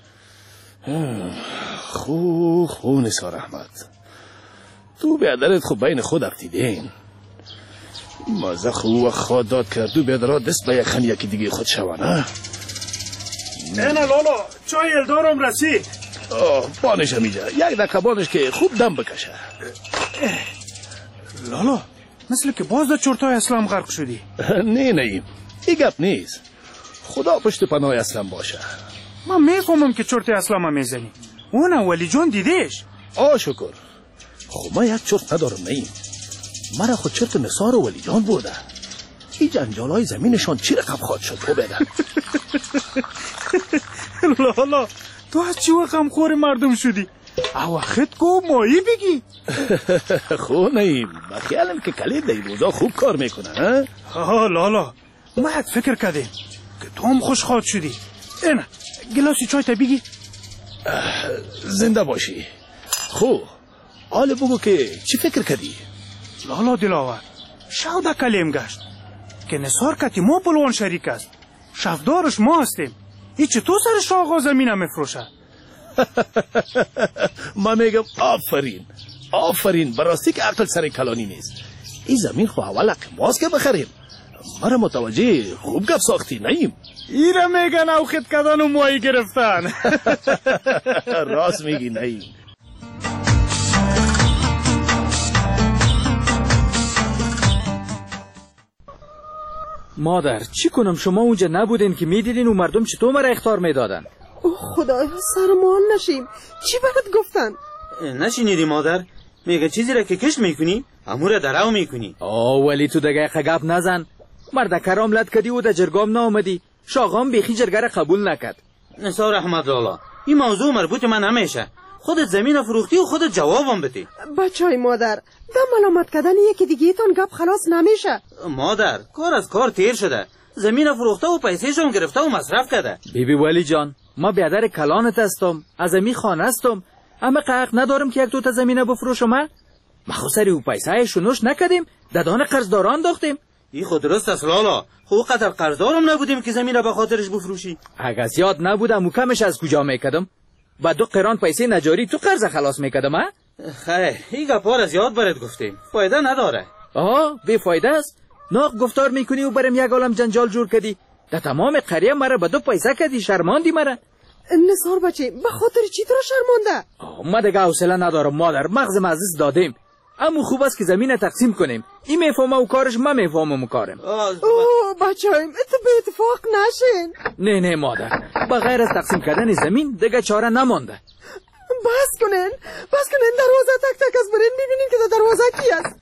خو نثار احمد، تو بیادرت خوب بین خود افتیدین. مازه خو و خواد داد کردو بیادرها دست به یکن یکی دیگه خود شوانه. نه لالا چای الدارم رسید. بانش هم اینجا یک دقیقه بانش که خوب دم بکشه. لالا مثل که باز در چرتای اسلام غرق شدی. نه این گپ نیست. خدا پشت پناه اسلام باشه. من میفهمم که چرت اسلام میزنی. اون ولی جان دیدیش. شکر. خب من یک چرت ندارم نیم. مرا خود چرت نثار و ولی جان بوده. این جنجالای زمینشان چی رقم خواد شد تو بده. لالا تو از چی وقم خور مردم شدی؟ وقت کو مایی بگی. خو نیم بخیالم که کلید دی روزا خوب کار میکنه. لالا ما یک فکر کردیم که تو هم خوشخواد شدی. اینه گلاسی چای تا بگی. زنده باشی. خو حال بگو که چی فکر کردی؟ لالا دلاور شاوده کلیم گشت که نثار کتی ما پلوان شریک است. شفدارش ما هستیم. ای چطور سرش آقا زمینه میفروشه؟ من میگم آفرین براستی که عقل سر کلانی نیست. این زمین خو اولا که ماست که بخریم. مرا متوجه خوب گپ ساختی نیم. ایره میگن او خط کردن و مایی گرفتن. راست میگی نیم. مادر چی کنم شما اونجا نبودین که میدیدین و مردم چطور مرا اخطار میدادن؟ خدایا سرمان نشیم. چی برات گفتن؟ نشینیدی مادر؟ میگه چیزی را که کش میکنی امور درو میکنی. ولی تو دگه خگب نزن. مرد کرام لد کدی و در جرگام نامدی. شاغام بیخی جرگه را قبول نکد. نثار احمد لالا این موضوع مربوط من نمیشه. خودت زمین فروختی و خودت جوابم بدی. بچای مادر دم ملامت کردن یکی دیگه تون گپ خلاص نمیشه. مادر کار از کار تیر شده. زمین فروخته و پیسهشون گرفته و مصرف کرده. بیبی ولی جان ما بیادر کلانت هستم، از امی خانه هستم، اما حق ندارم که یک دوتا زمینه بفروشم. ما خو سری و پیسه شنوش نکدیم، ددان قرضداران داختیم. این خود درست است لالا. خو قدر قرضدارم نبودیم که زمینه به خاطرش بفروشی. اگه زیاد نبودم و کمش از کجا میکدم؟ با 2 قران پیسه نجاری تو قرض خلاص میکدم. خیر این گپار از یاد برات گفتیم، فایده نداره. بی فایده است. ناق گفتار میکنی و برم یک عالم جنجال جور کردی. در تمام قریه مرا به 2 پیسه کردی، شرماندی مرا. نثار بچه به خاطر چی تو را شرمانده؟ ما دیگه حوصله ندارم مادر، مغزم عزیز دادیم. اما خوب است که زمین تقسیم کنیم. این میفهمه و کارش، من میفهمم و کارم. بچه‌ایم تو به اتفاق نشین. نه مادر، بغیر از تقسیم کردن زمین دیگه چاره نمانده. بس کنین دروازه تک تک از برین میبینین که در دروازه کی است.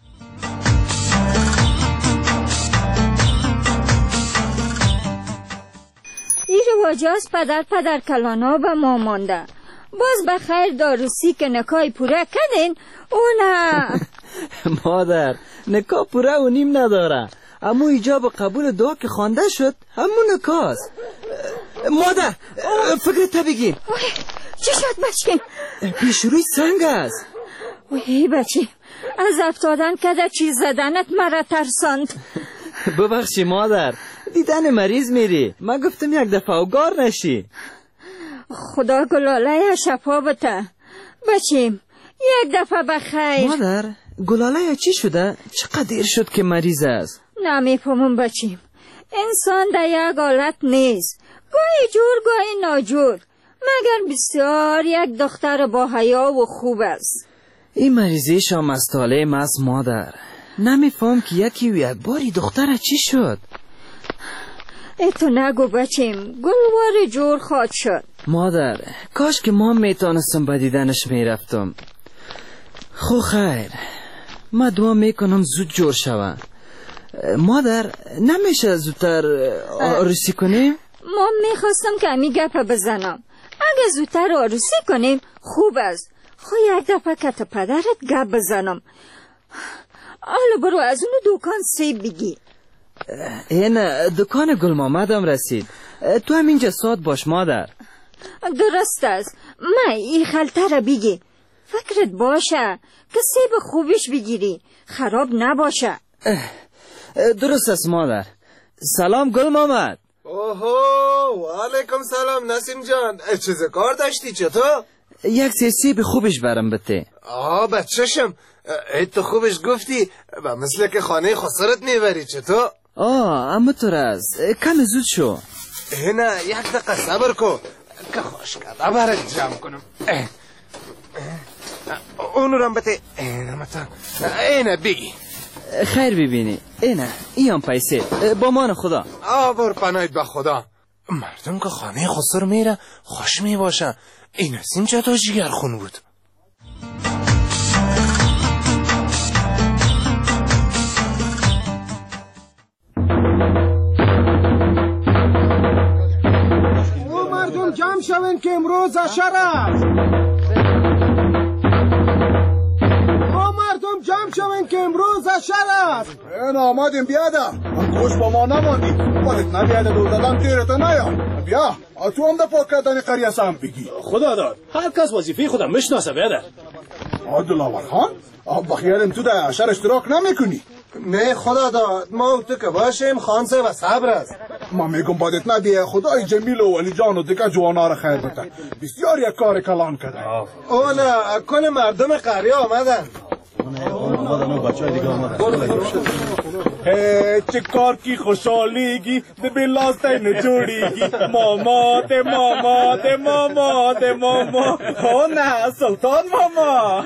این رواج هاست پدر کلانا به ما مانده. باز بخیر داروسی که نکای پوره کردین او نه. مادر نکاح پوره و نیم نداره، اما ایجاب قبول دعا که خوانده شد همون نکاست. مادر فکر بگین. چی شد بچین؟ پیش روی سنگ است. وی بچی از افتادن کده چیز زدنت مرا ترساند. ببخشی مادر، دیدن مریض میری، من گفتم یک دفعه اوگار نشی. خدا گلاله شفا بته بچیم، یک دفعه بخیر. مادر گلاله چی شده؟ چقدر دیر شد که مریض است؟ نمیفهمم بچیم، انسان در یک حالت نیست، گاهی جور گاهی ناجور، مگر بسیار یک دختر با حیا و خوب است. این مریضی شام از طالعه است مادر. نمیفهم که یکی و یک باری دختر چی شد. تو نگو بچیم، گلوار جور خواد شد. مادر کاش که ما میتونستم به دیدنش میرفتم. خو خیر، ما دعا میکنم زود جور شوه. مادر نمیشه زودتر عروسی کنیم؟ ما میخواستم که امی گپه بزنم. اگه زودتر عروسی کنیم خوب است. خو یک دفعه که تا پدرت گپ بزنم. حالا برو از اونو دکان سیب بگی. این دکان گل محمدم رسید، تو همینجا ساد باش مادر. درست است، ما این خلطه را بگی. فکرت باشه که سیب خوبش بگیری، خراب نباشه. درست است مادر. سلام گل محمد. اوهو، و علیکم سلام نسیم جان. چه کار داشتی؟ چطور؟ یک سیب خوبش برم بده. بچه‌شم، تو خوبش گفتی و مثل که خانه خسرت میبری. چطور؟ اما تو راز کم زود شو. نه یک دقیقه صبر کن که خوش کرده برات جمع کنم. اونو رم بده. اینه بگی. خیر ببینی. اینه این پیسه با مان خدا. بر پناهید به خدا. مردم که خانه خسر میره خوش میباشن. این نسیم چطور جگر خون بود. مردم جمع شوین که امروز عشر است. مردم جمع شوین که امروز عشر است. این آمدیم بیاده. من خوش با ما نماندی. خودت نبیاده دور دادم تیرتو نیا. بیا تو هم ده پاک کردن قریه سم بگی. خدا داد هر کس وظیفه خودم مشناسه بیاده. دلاور خان بخیالم تو در عشر اشتراک نمیکنی. نه خدا داد ما و تو که باشیم خانسه و صبر است. ما میگم بادت نبیه خدای جمیل و ولی جان و دیگه جوانا را خیر بده. بسیار یک کار کلان کرده. نه کل مردم قریه آمدن. چه کار کی خوشحالیگی ده بلاسته نجوڑیگی ماما ده ماما ده ماما ده ماما. نه سلطان ماما.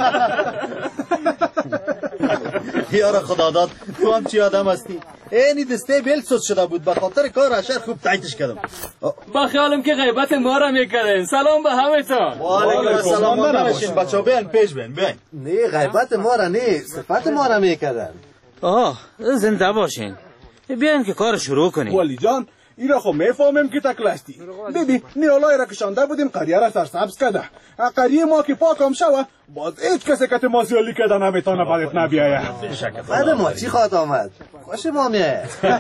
یارا خدا داد تو هم چی آدم هستی؟ اینی دسته بیل سوز شده بود به خاطر کار عشر خوب تایتش کردم. با خیالم که غیبت ما را میکردین. سلام به همه تان. و علیکم السلام. نباشین بچه ها بیان پیش بیان. نه غیبت ما را نه صفت ما را میکردن. زنده باشین. بیان که کار شروع کنیم. ولی جان اینا خب میفهمیم که تکلستی. ببین نیالای را کشانده بودیم قریه را سرسبز کرده. قریه ما که پاک هم شوه باز هیچ کسی که ماسیالی کرده نمیتونه بدت نبیایه. بعد ما چی خواهد آمد؟ خوش ما میایه.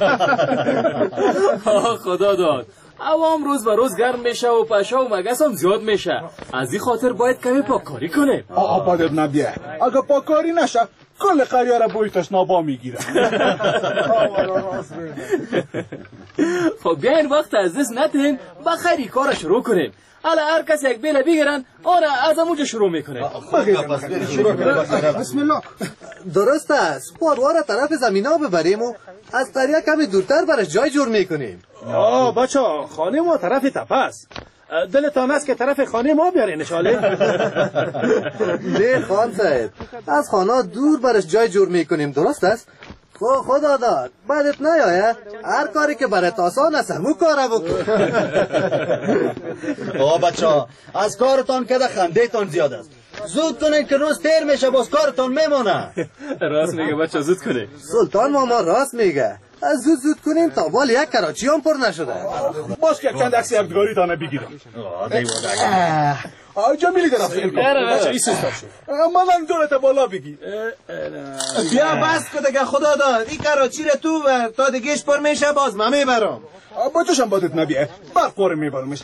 خدا داد عوام روز به روز گرم میشه و پشا و مگس هم زیاد میشه. از این خاطر باید کمی پاککاری کنیم. بدت نبیایه. اگه پاککاری نشه کل قریه را بوی تشنابا میگیره. خب بیاین وقت از دست ندهیم بخیری کار شروع کنیم. حالا هر کس یک بیله بگیرن از همونجا شروع میکنه. بسم الله. درست است بادوار طرف زمین ها ببریم و از قریه کمی دورتر برش جای جور میکنیم. بچه خانه ما طرف تپه است. دلتان است که طرف خانه ما بیارین نشاله؟ نه خان صاحب از خانه دور برش جای جور میکنیم. درست است؟ خدا داد بعدت نیایه هر کاری که برات آسان است همون کارا بکن. بچه ها از کارتان که خنده تان زیاد است. زود کنین که روز تیر میشه باز کارتان میمونه. راست میگه بچه زود کنین. سلطان ماما راست میگه. از زود کنین تا بال یک کراچی هم پر نشده. باش که چند عکس یادگاری تانه بگیرم. جمیلی طرف بچه این سوستار شد. من دولت بالا بگی. بیا بس که دیگه خدا داد این کراچی رو تو بر تا دیگهش پر میشه باز من میبرم. با توشم بادت نبیه برق پاره میبرمش.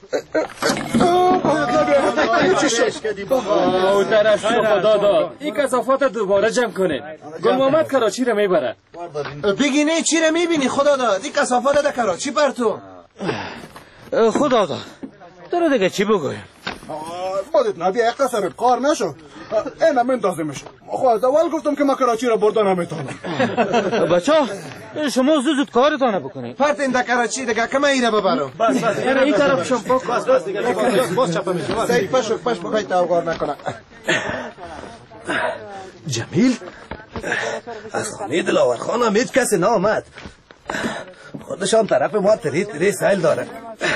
چی شد؟ او طرف خدا داد این کثافات دوباره جمع کنه. گل محمد کراچی رو میبره. بگی نه چی رو میبینی خدا داد این کثافات در کراچی بر تو. خدا داد داره دیگه چی بگویم؟ بادت نبیه یک قصر کار نشو. اینا من دازمش. خب از اول گفتم که ما کراچی را بردن نمیتونم. بچه شما زود کارتانه بکنید. پرت این در کراچی دیگه که من ایره ببرم. بس این طرف شم پاک بس دیگه باز چپه میشه. سعید پش بخوای توقار نکنه. جمیل از خانه دلاور خان هم هیچ کسی نامد. خودشان طرف ما تری سیل داره.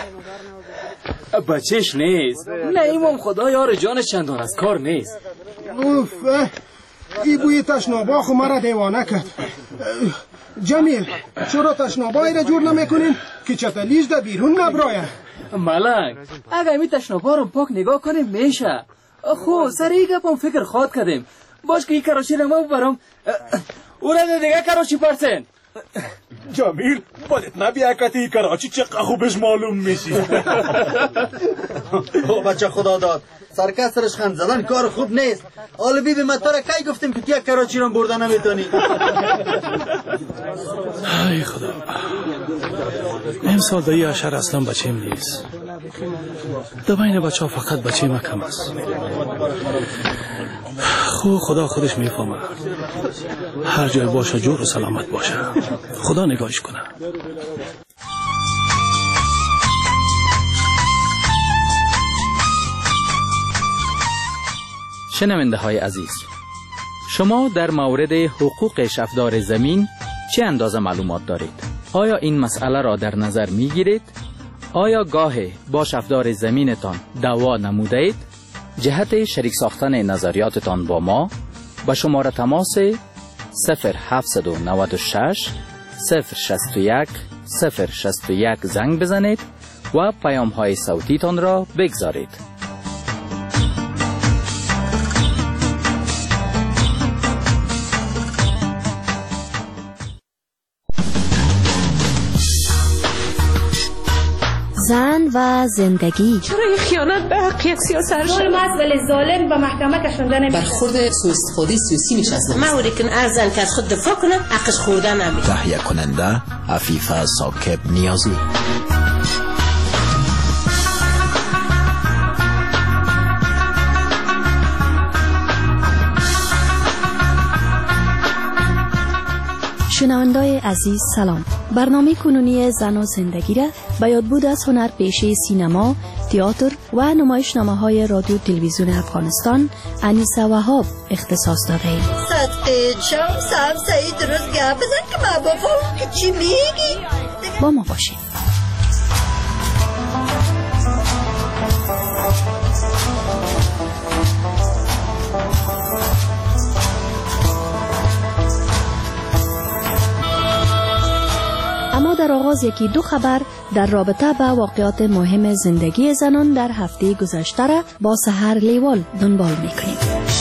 بچهش نیست. نه ایمام خدا یار جانش چندان از کار نیست. اوف ای بوی تشنابا خو مرا دیوانه کرد. جمیل چرا تشنابایی را جور نمیکنین که چتلیش در بیرون نبراید؟ ملنگ اگه ایمی تشنابا رو پاک نگاه کنیم میشه. خب سر ای گپ هم فکر خواد کردیم. باش که این کراچی رو ما ببرم او را دیگه کراچی پرسن. جمیل بادت نبیه کتی کراچی چقدر خوبش معلوم میشی. بچه خدا داد سرکس سرش خند زدن کار خوب نیست. حالا بیبی من تو را کی گفتیم که یک کراچی رو بردن نمیتونی؟ ای خدا، امسال دایی اشر اصلا بچیم نیست. دو بین بچه ها فقط بچه ما کم است. خدا خودش میفهمه. هر جای باشه جور و سلامت باشه. خدا نگاهش کنه. شنونده های عزیز، شما در مورد حقوق شفدار زمین چه اندازه معلومات دارید؟ آیا این مسئله را در نظر می گیرید؟ آیا گاهی با شفدار زمینتان دعوا نموده اید؟ جهت شریک ساختن نظریاتتان با ما با شماره تماس 0796 061 061 زنگ بزنید و پیام های صوتی تان را بگذارید. زن و زندگی. چرا این خیانت به حق یک سیاست ظلم است ولی ظالم به محکمه کشنده نمیشه. برخورد سوء استفاده سیاسی میشه از معوری کن ارزن که از خود دفاع کنه حقش خورده نمیشه. تهیه کننده عفیفه ساکب نیازی. شنوندای عزیز سلام. برنامه کنونی زن و زندگی را به یادبود از هنر پیشه سینما، تئاتر و نمایشنامه‌های رادیو تلویزیون افغانستان انیسه وهاب اختصاص داده ایم. صدقه شم سام سعید درست گپ بزن که ما بفهم که چی میگی. با ما باشید. اما در آغاز یکی دو خبر در رابطه با واقعات مهم زندگی زنان در هفته گذشته را با سحر لیوال دنبال میکنیم.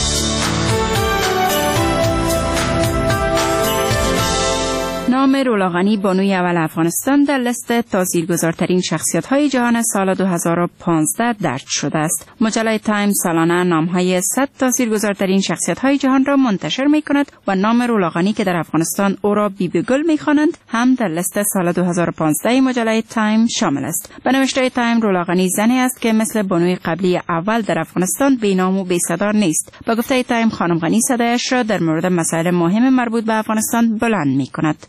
نام رولا غنی بانوی اول افغانستان در لیست تاثیرگذارترین شخصیت‌های جهان سال 2015 درج شده است. مجله تایم سالانه نام‌های 100 تاثیرگذارترین شخصیت‌های جهان را منتشر می‌کند و نام رولا غنی که در افغانستان او را بیبی گل می‌خوانند هم در لیست سال 2015 مجله تایم شامل است. به نوشته تایم رولا غنی زنی است که مثل بانوی قبلی اول در افغانستان بی‌نام و بی‌صدا نیست. با گفته تایم خانم غنی صدایش را در مورد مسائل مهم مربوط به افغانستان بلند می‌کند.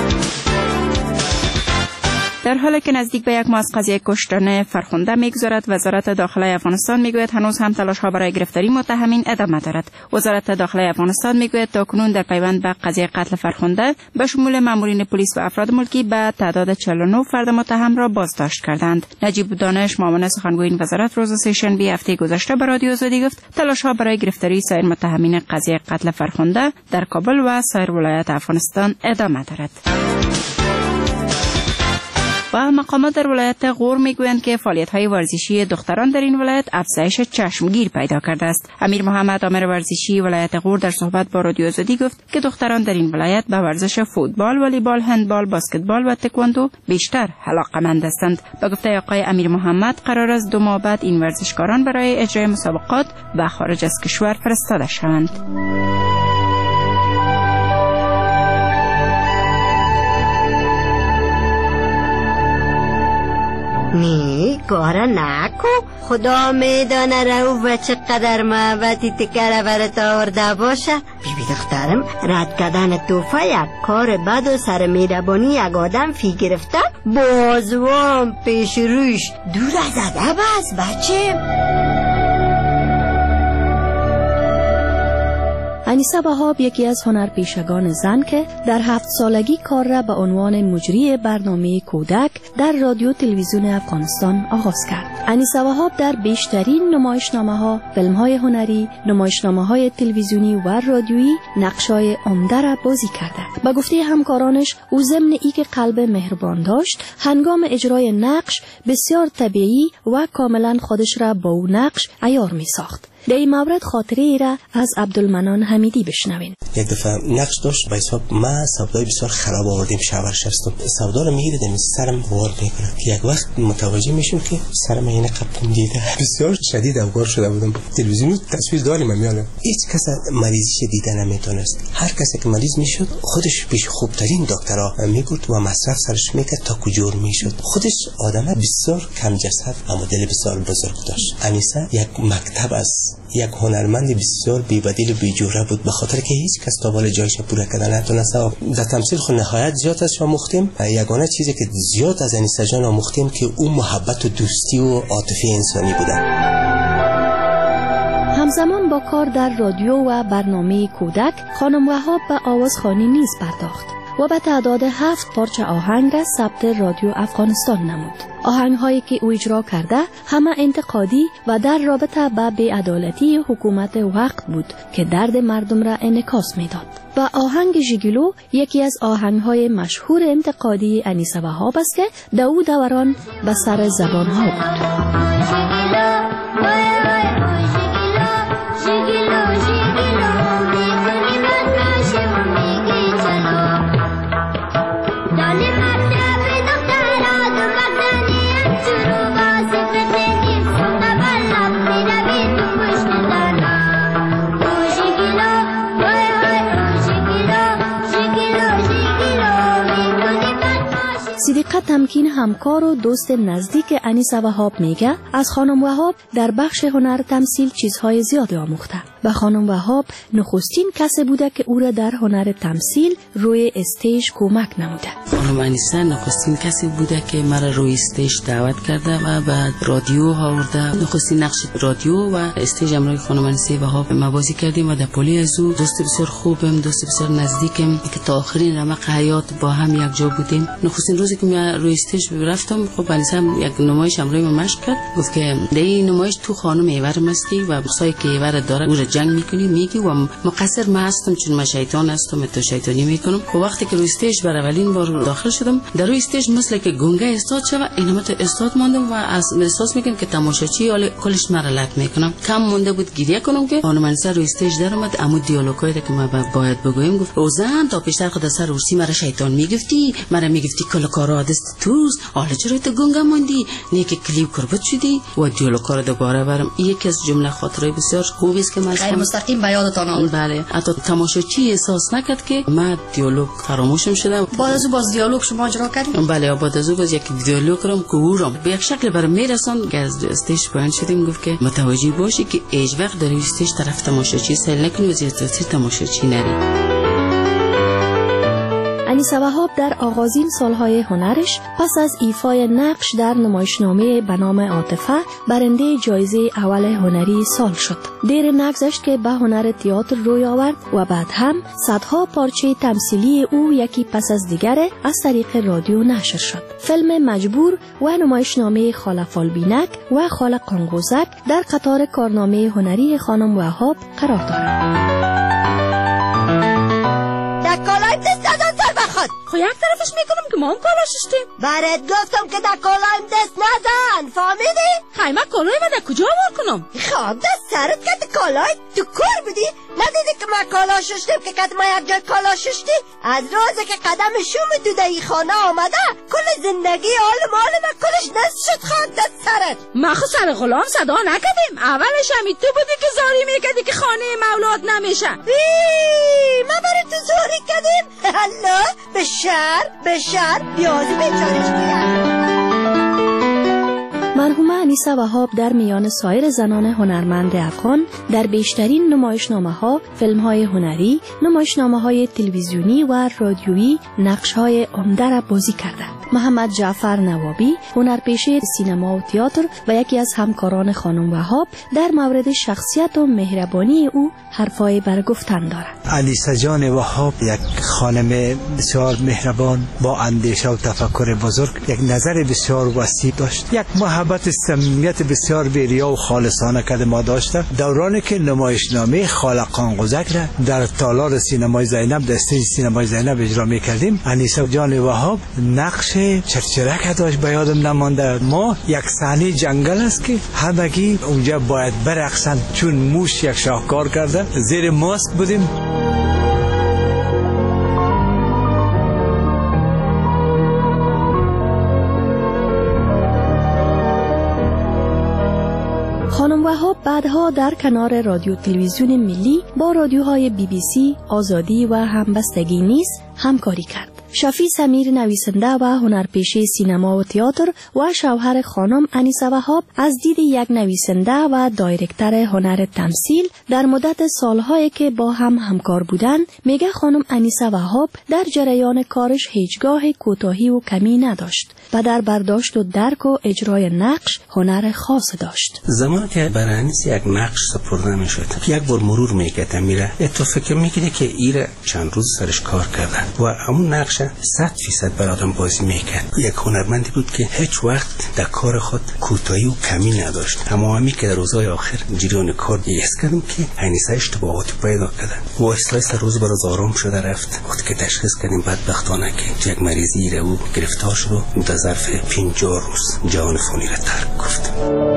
در حالی که نزدیک به یک ماه از قضیه کشتن فرخنده می‌گذرد، وزارت داخله افغانستان میگوید هنوز هم تلاش‌ها برای گرفتاری متهمین ادامه دارد. وزارت داخله افغانستان میگوید تاکنون در پیوند به قضیه قتل فرخنده به شمول مامورین پلیس و افراد ملکی به تعداد 49 فرد متهم را بازداشت کردند. نجیب دانش معاون سخنگوی این وزارت روز سه‌شنبه هفته گذشته به رادیو آزادی گفت تلاش‌ها برای گرفتاری سایر متهمین قضیه قتل فرخنده در کابل و سایر ولایات افغانستان ادامه دارد. و مقامات در ولایت غور میگویند که فعالیت‌های ورزشی دختران در این ولایت افزایش چشمگیر پیدا کرده است. امیر محمد آمر ورزشی ولایت غور در صحبت با رادیو آزادی گفت که دختران در این ولایت به ورزش فوتبال، والیبال، هندبال، بسکتبال و تکواندو بیشتر علاقه‌مند هستند. با گفته آقای امیر محمد قرار است 2 ماه بعد این ورزشکاران برای اجرای مسابقات به خارج از کشور فرستاده شوند. نی کارا نکو خدا میدانه رو و چقدر محبتی تکره برات آورده باشه. بیبی دخترم رد کردن توفه یک کار بد و سر میربانی یک آدم فی گرفته بازوام پیش روش دور از ادب است بچه. انیسه وهاب یکی از هنرپیشگان زن که در 7 سالگی کار را به عنوان مجری برنامه کودک در رادیو تلویزیون افغانستان آغاز کرد. انیسه وهاب در بیشترین نمایشنامه‌ها، فیلم‌های هنری، نمایشنامه‌های تلویزیونی و رادیویی نقش‌های عمده را بازی کرده. به گفته همکارانش او ضمن اینکه قلب مهربان داشت، هنگام اجرای نقش بسیار طبیعی و کاملا خودش را با او نقش عیار می‌ساخت. در این مورد خاطره ای را از عبدالمنان حمیدی بشنوین. یک دفعه نقش داشت به حساب ما سودای بسیار خراب آوردیم شاورش هستم. سودا رو میگیردیم سرم وار میکنه. یک وقت متوجه میشیم که سرم اینه قبطم دیده. بسیار شدید افگار شده بودم. تلویزیون تصویر داریم میاله. هیچ کس مریضیش دیده نمیتونست. هر کسی که مریض میشد خودش پیش خوبترین دکترها میبرد و مصرف سرش میکرد تا کجور میشد. خودش آدم بسیار کم جسد اما دل بسیار بزرگ داشت. انیسه یک مکتب است. یک هنرمند بسیار بی‌بدیل و بی‌جوره بود به خاطر که هیچ کس تا بالا جایش پوره کردن نتونست. در تمثیل خود نهایت زیاد ازش آموختیم. یگانه چیزی که زیاد از انیسه جان آموختیم که اون محبت و دوستی و عاطفه انسانی بوده. همزمان با کار در رادیو و برنامه کودک، خانم وهاب به آوازخوانی نیز پرداخت و به تعداد 7 پارچه آهنگ را ثبت رادیو افغانستان نمود. آهنگ‌هایی که او اجرا کرده همه انتقادی و در رابطه با بی‌عدالتی حکومت وقت بود که درد مردم را انعکاس می‌داد. و آهنگ ژیگلو یکی از آهنگ‌های مشهور انتقادی انیسه وهاب است که در او دوران به سر زبان‌ها بود. صدیقه تمکین همکار و دوست نزدیک انیسه وهاب میگه از خانم وهاب در بخش هنر تمثیل چیزهای زیادی آموخته و خانم وهاب نخستین کسی بوده که او را در هنر تمثیل روی استیج کمک نموده. خانم انیسه نخستین کسی بوده که مرا روی استیج دعوت کرده و بعد رادیو آورده. نخستین نقش رادیو و استیج امروی خانم انیسه وهاب ما بازی کردیم و در پلی از او دوست بسیار خوبم، دوست بسیار نزدیکم که تا آخرین رمق حیات با هم یک جا بودیم. نخستین روزی که من روی استیج رفتم خب انیسه یک نمایش امروی ما مشق کرد، گفت که در این نمایش تو خانم ایور مستی و بخصای که ایور داره او را جنگ میکنی میگی و مقصر من هستم چون من شیطان هستم تو شیطانی میکنم. خب وقتی که روی استیج بر اولین بار داخل شدم در روی استیج مثل که گنگه استاد شوه اینم تو استاد ماندم و از احساس میکنم که تماشاچی حال کلش مرا لط میکنم. کم مونده بود گریه کنم که خانم انیسه روی استیج در اومد امو دیالوگایی که من باید بگویم گفت روزن تا پیشتر خود سر روسی مرا شیطان میگفتی، مرا میگفتی کلا کارا دست توست، حالا چرا تو گنگه موندی، نیک کلیپ کربت شدی و دیالوگا رو دوباره برام. یکی از جمله خاطره بسیار خوبی است که من غیر مستقیم به یادتان آمد. بله حتی تماشاچی احساس نکرد که من دیالوگ فراموشم شده. بعد از او باز دیالوگ شما اجرا کردید؟ بله بعد از او باز یک دیالوگ کردم که او را به یک شکل برام میرساند که از استیج پایین شدیم گفت که متوجه باشی که هیچ وقت در استیج طرف تماشاچی سیل نکنی و زیر تاثیر تماشاچی نری. انیسه وهاب در آغازین سالهای هنرش پس از ایفای نقش در نمایشنامه به نام عاطفه برنده جایزه اول هنری سال شد. دیر نگذشت که به هنر تئاتر روی آورد و بعد هم صدها پارچه تمثیلی او یکی پس از دیگر از طریق رادیو نشر شد. فیلم مجبور و نمایشنامه خاله فالبینک و خاله قانگوزک در قطار کارنامه هنری خانم وهاب قرار دارد. خو یک طرفش میکنم که ما هم کالا ششتیم. برات گفتم که در کالایم دست نزن، فهمیدی؟ خیمه کالای من در کجا وار کنم؟ خواب دست سرت که کالای تو کار بودی؟ ندیدی که ما کالا ششتیم که ما یک جای کالا ششتی؟ از روزی که قدم شوم تو در این خانه آمده کل زندگی آل مال من کلش نست شد. خواب دست سرت. ما خو سر غلام صدا نکدیم. اولش همی تو بودی که زاری میکدی که خانه مولاد نمیشه. ما برای تو زاری کدیم؟ الله به شهر بیازی بیچارش بیاد. مرحومه انیسه وهاب در میان سایر زنان هنرمند افغان در بیشترین نمایشنامه‌ها، فیلم‌های هنری، نمایشنامه‌های تلویزیونی و رادیویی نقش‌های عمده را بازی کرده. محمد جعفر نوابی، هنرپیشه سینما و تئاتر و یکی از همکاران خانم وهاب در مورد شخصیت و مهربانی او حرفای برگفتن دارد. انیسه جان وهاب یک خانم بسیار مهربان با اندیشه و تفکر بزرگ، یک نظر بسیار وسیع داشت، یک محبت صمیمیت بسیار بی‌ریا و خالصانه که ما داشته. دورانی که نمایشنامه خاله قانگوزک را در تالار سینمای زینب، در استیج سینمای زینب اجرا می‌کردیم، انیسه جان وهاب نقش فیلم چرچرک داشت به یادم نمانده. ما یک صحنه جنگل است که همگی اونجا باید برقصن، چون موش یک شاهکار کرده، زیر ماسک بودیم. خانم وهاب بعدها در کنار رادیو تلویزیون ملی با رادیوهای BBC، آزادی و همبستگی نیز همکاری کرد. شفیع سمیر نویسنده و هنرپیشه سینما و تئاتر و شوهر خانم انیسه وهاب از دید یک نویسنده و دایرکتور هنر تمثیل در مدت سالهایی که با هم همکار بودند، میگه خانم انیسه وهاب در جریان کارش هیچگاه کوتاهی و کمی نداشت و در برداشت و درک و اجرای نقش هنر خاص داشت. زمانی که برای انیس یک نقش سپرده میشد، یک بار مرور میکرد میره، تو فکر میکنه که ایره چند روز سرش کار کرده و همون نقش 100% بر آدم بازی میکرد. یک هنرمندی بود که هیچ وقت در کار خود کوتاهی و کمی نداشت. اما همی که در روزهای آخر جریان کار حس کردم که انیسه اشتباهات پیدا کرده و احساس روز به روز آرام شده رفت. وقتی که تشخیص کردیم بدبختانه که یک مریضی رو و گرفتار شد و در ظرف 50 روز جهان فانی را ترک گفت.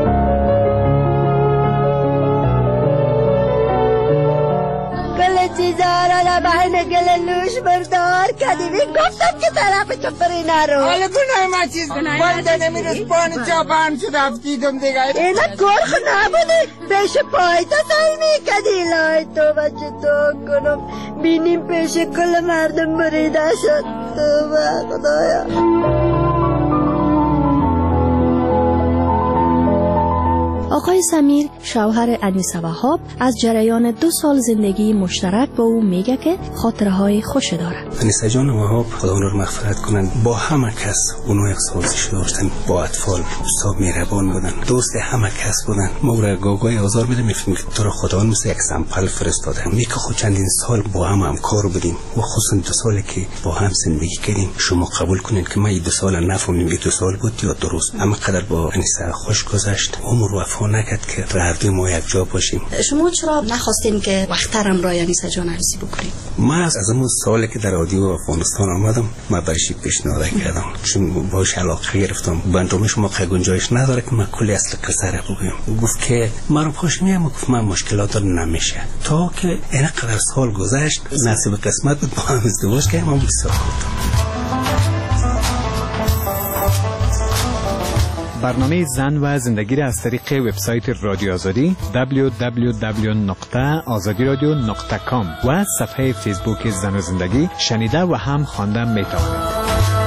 چیزارا لبهن گل لوش بردار کدیمی گفتم که طرف چپری نرو. حالا گناه ما چیز بایده نمیرس بانی چاپان شد افتیدم دیگه. اینا گرخ نبوده پیش پایتا سایمی کدی لای تو بچه تو کنم بینیم پیش کل مردم بریده شد. تو خدایا. آقای سمیر شوهر انیسه وهاب از جریان 2 سال زندگی مشترک با او میگه که خاطرهای خوش دارد. انیسه جان وهاب خدا اون رو مغفرت کنند، با همه کس اونو یک سازش داشتن، با اطفال دوستا مهربان بودن، دوست همه کس بودن. ما او را گاگای آزار میدم میفهمیم که تو رو خدا میشه یک سمپل فرستاده. می که خود چندین سال با هم کار بودیم و خصوصا 2 سالی که با هم زندگی کردیم. شما قبول کنید که ما این 2 سال نفهمیدیم 2 سال بود یا درست، اما قدر با انیسه خوش گذشت، عمر وفا نکرد که هر دوی ما یک جا باشیم. شما چرا نخواستین که وقترم را انیسه جان عروسی بکنید؟ من از اون سالی که در رادیو افغانستان آمدم من برش پیشنهاد کردم، چون باش علاقه گرفتم. برنامه شما گنجایش نداره که من کلی اصل قصه را بگم. گفت که من خوش میام، گفت من مشکلات نمیشه. تا که اینقدر سال گذشت نصیب قسمت بود با هم ازدواج کردیم. من بسیار برنامه زن و زندگی را از طریق وبسایت رادیو آزادی www.azadiradio.com و صفحه فیسبوک زن و زندگی شنیده و هم خوانده میتوانید.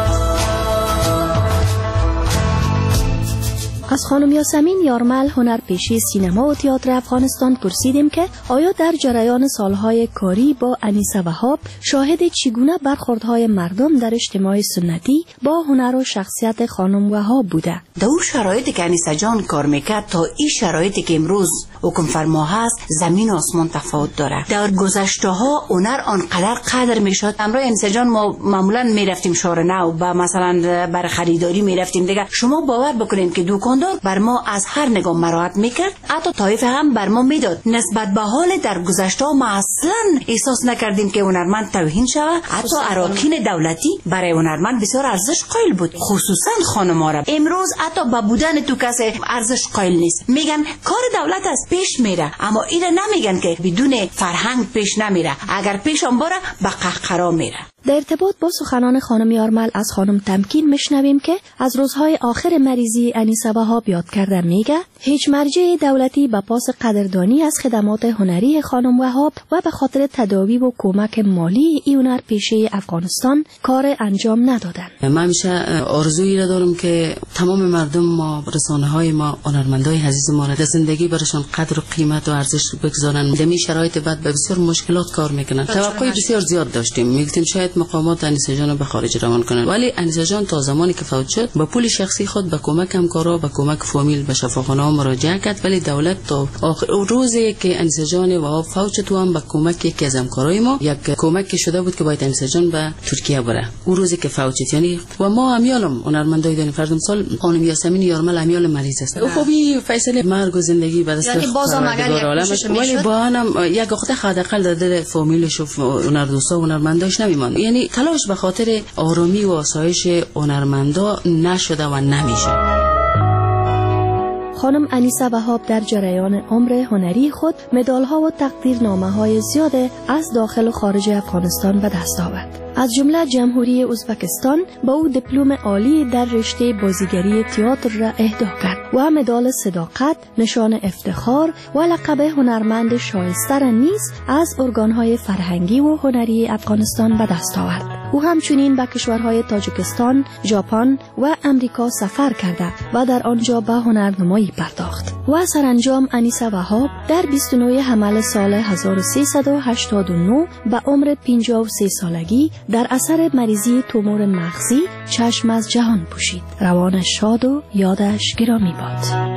از خانم یاسمین یارمل هنرپیشه سینما و تئاتر افغانستان پرسیدیم که آیا در جریان سالهای کاری با انیسه وهاب شاهد چگونه برخوردهای مردم در اجتماع سنتی با هنر و شخصیت خانم وهاب بوده؟ در اون شرایطی که انیسه جان کار میکرد تا این شرایطی که امروز حکم فرما هست زمین و آسمان تفاوت داره. در گذشته ها هنر آنقدر قدر میشد. امروز انیسه جان ما معمولا میرفتیم شهر نو با مثلا برای خریداری میرفتیم دیگه، شما باور بکنین که دکاندار بر ما از هر نگاه مراعات میکرد، حتی طایفه هم بر ما میداد. نسبت به حال در گذشته ما اصلا احساس نکردیم که هنرمند توهین شود. حتی اراکین دولتی برای هنرمند بسیار ارزش قائل بود، خصوصا خانم‌ها را. امروز حتی با بودن تو کسی ارزش قائل نیست. میگن کار دولت از پیش میره، اما اینا نمیگن که بدون فرهنگ پیش نمیره، اگر پیش هم بره به قهقرا میره. در ارتباط با سخنان خانم یارمل از خانم تمکین میشنویم که از روزهای آخر مریضی انیسه وهاب یاد کرده میگه هیچ مرجع دولتی به پاس قدردانی از خدمات هنری خانم وهاب و به خاطر تداوی و کمک مالی این هنرپیشه افغانستان کار انجام ندادن. من همیشه آرزویی را دارم که تمام مردم ما، رسانه‌های ما، هنرمندای عزیز ما را در زندگی برشان قدر و قیمت و ارزش بگذارن. در این شرایط بعد به بسیار مشکلات کار میکنن. توقع بسیار زیاد داشتیم، میگفتیم شاید مقامات انیسه جان به خارج روان کنن، ولی انیسه جان تا زمانی که فوت شد با پول شخصی خود به کمک همکارا، به کمک فامیل به شفاخانه ها مراجعه کرد، ولی دولت تا آخر روزی که انیسه جان و فوت شد هم به کمک یکی از همکارای ما یک کمک شده بود که باید انیسه جان به ترکیه بره. اون روزی که فوت شد یعنی و ما امیالم هنرمندای دنیا فردم سال خانم یاسمین یارمل امیال مریض است. خوبی فیصله مرگ و زندگی بعد از یعنی بازم اگر ولی با هم یک وقت حداقل در دل فامیلش و هنردوستا و هنرمنداش نمیماند. یعنی تلاش به خاطر آرامی و آسایش هنرمندا نشده و نمیشه. خانم انیسه وهاب در جریان عمر هنری خود مدال‌ها و تقدیرنامه‌های زیاد از داخل و خارج افغانستان به دست آورد. از جمله جمهوری ازبکستان به او دیپلم عالی در رشته بازیگری تئاتر را اهدا کرد و مدال صداقت، نشان افتخار و لقب هنرمند شایسته را نیز از ارگان‌های فرهنگی و هنری افغانستان به دست آورد. او همچنین به کشورهای تاجیکستان، ژاپن و امریکا سفر کرده و در آنجا به هنرنمایی پرداخت. و سرانجام انیسه وهاب در 29 حمل سال 1389 به عمر 53 سالگی در اثر مریضی تومور مغزی چشم از جهان پوشید. روانش شاد و یادش گرامی باد.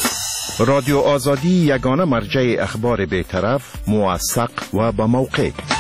رادیو آزادی یگانه مرجع اخبار بی‌طرف، موثق و با موقع.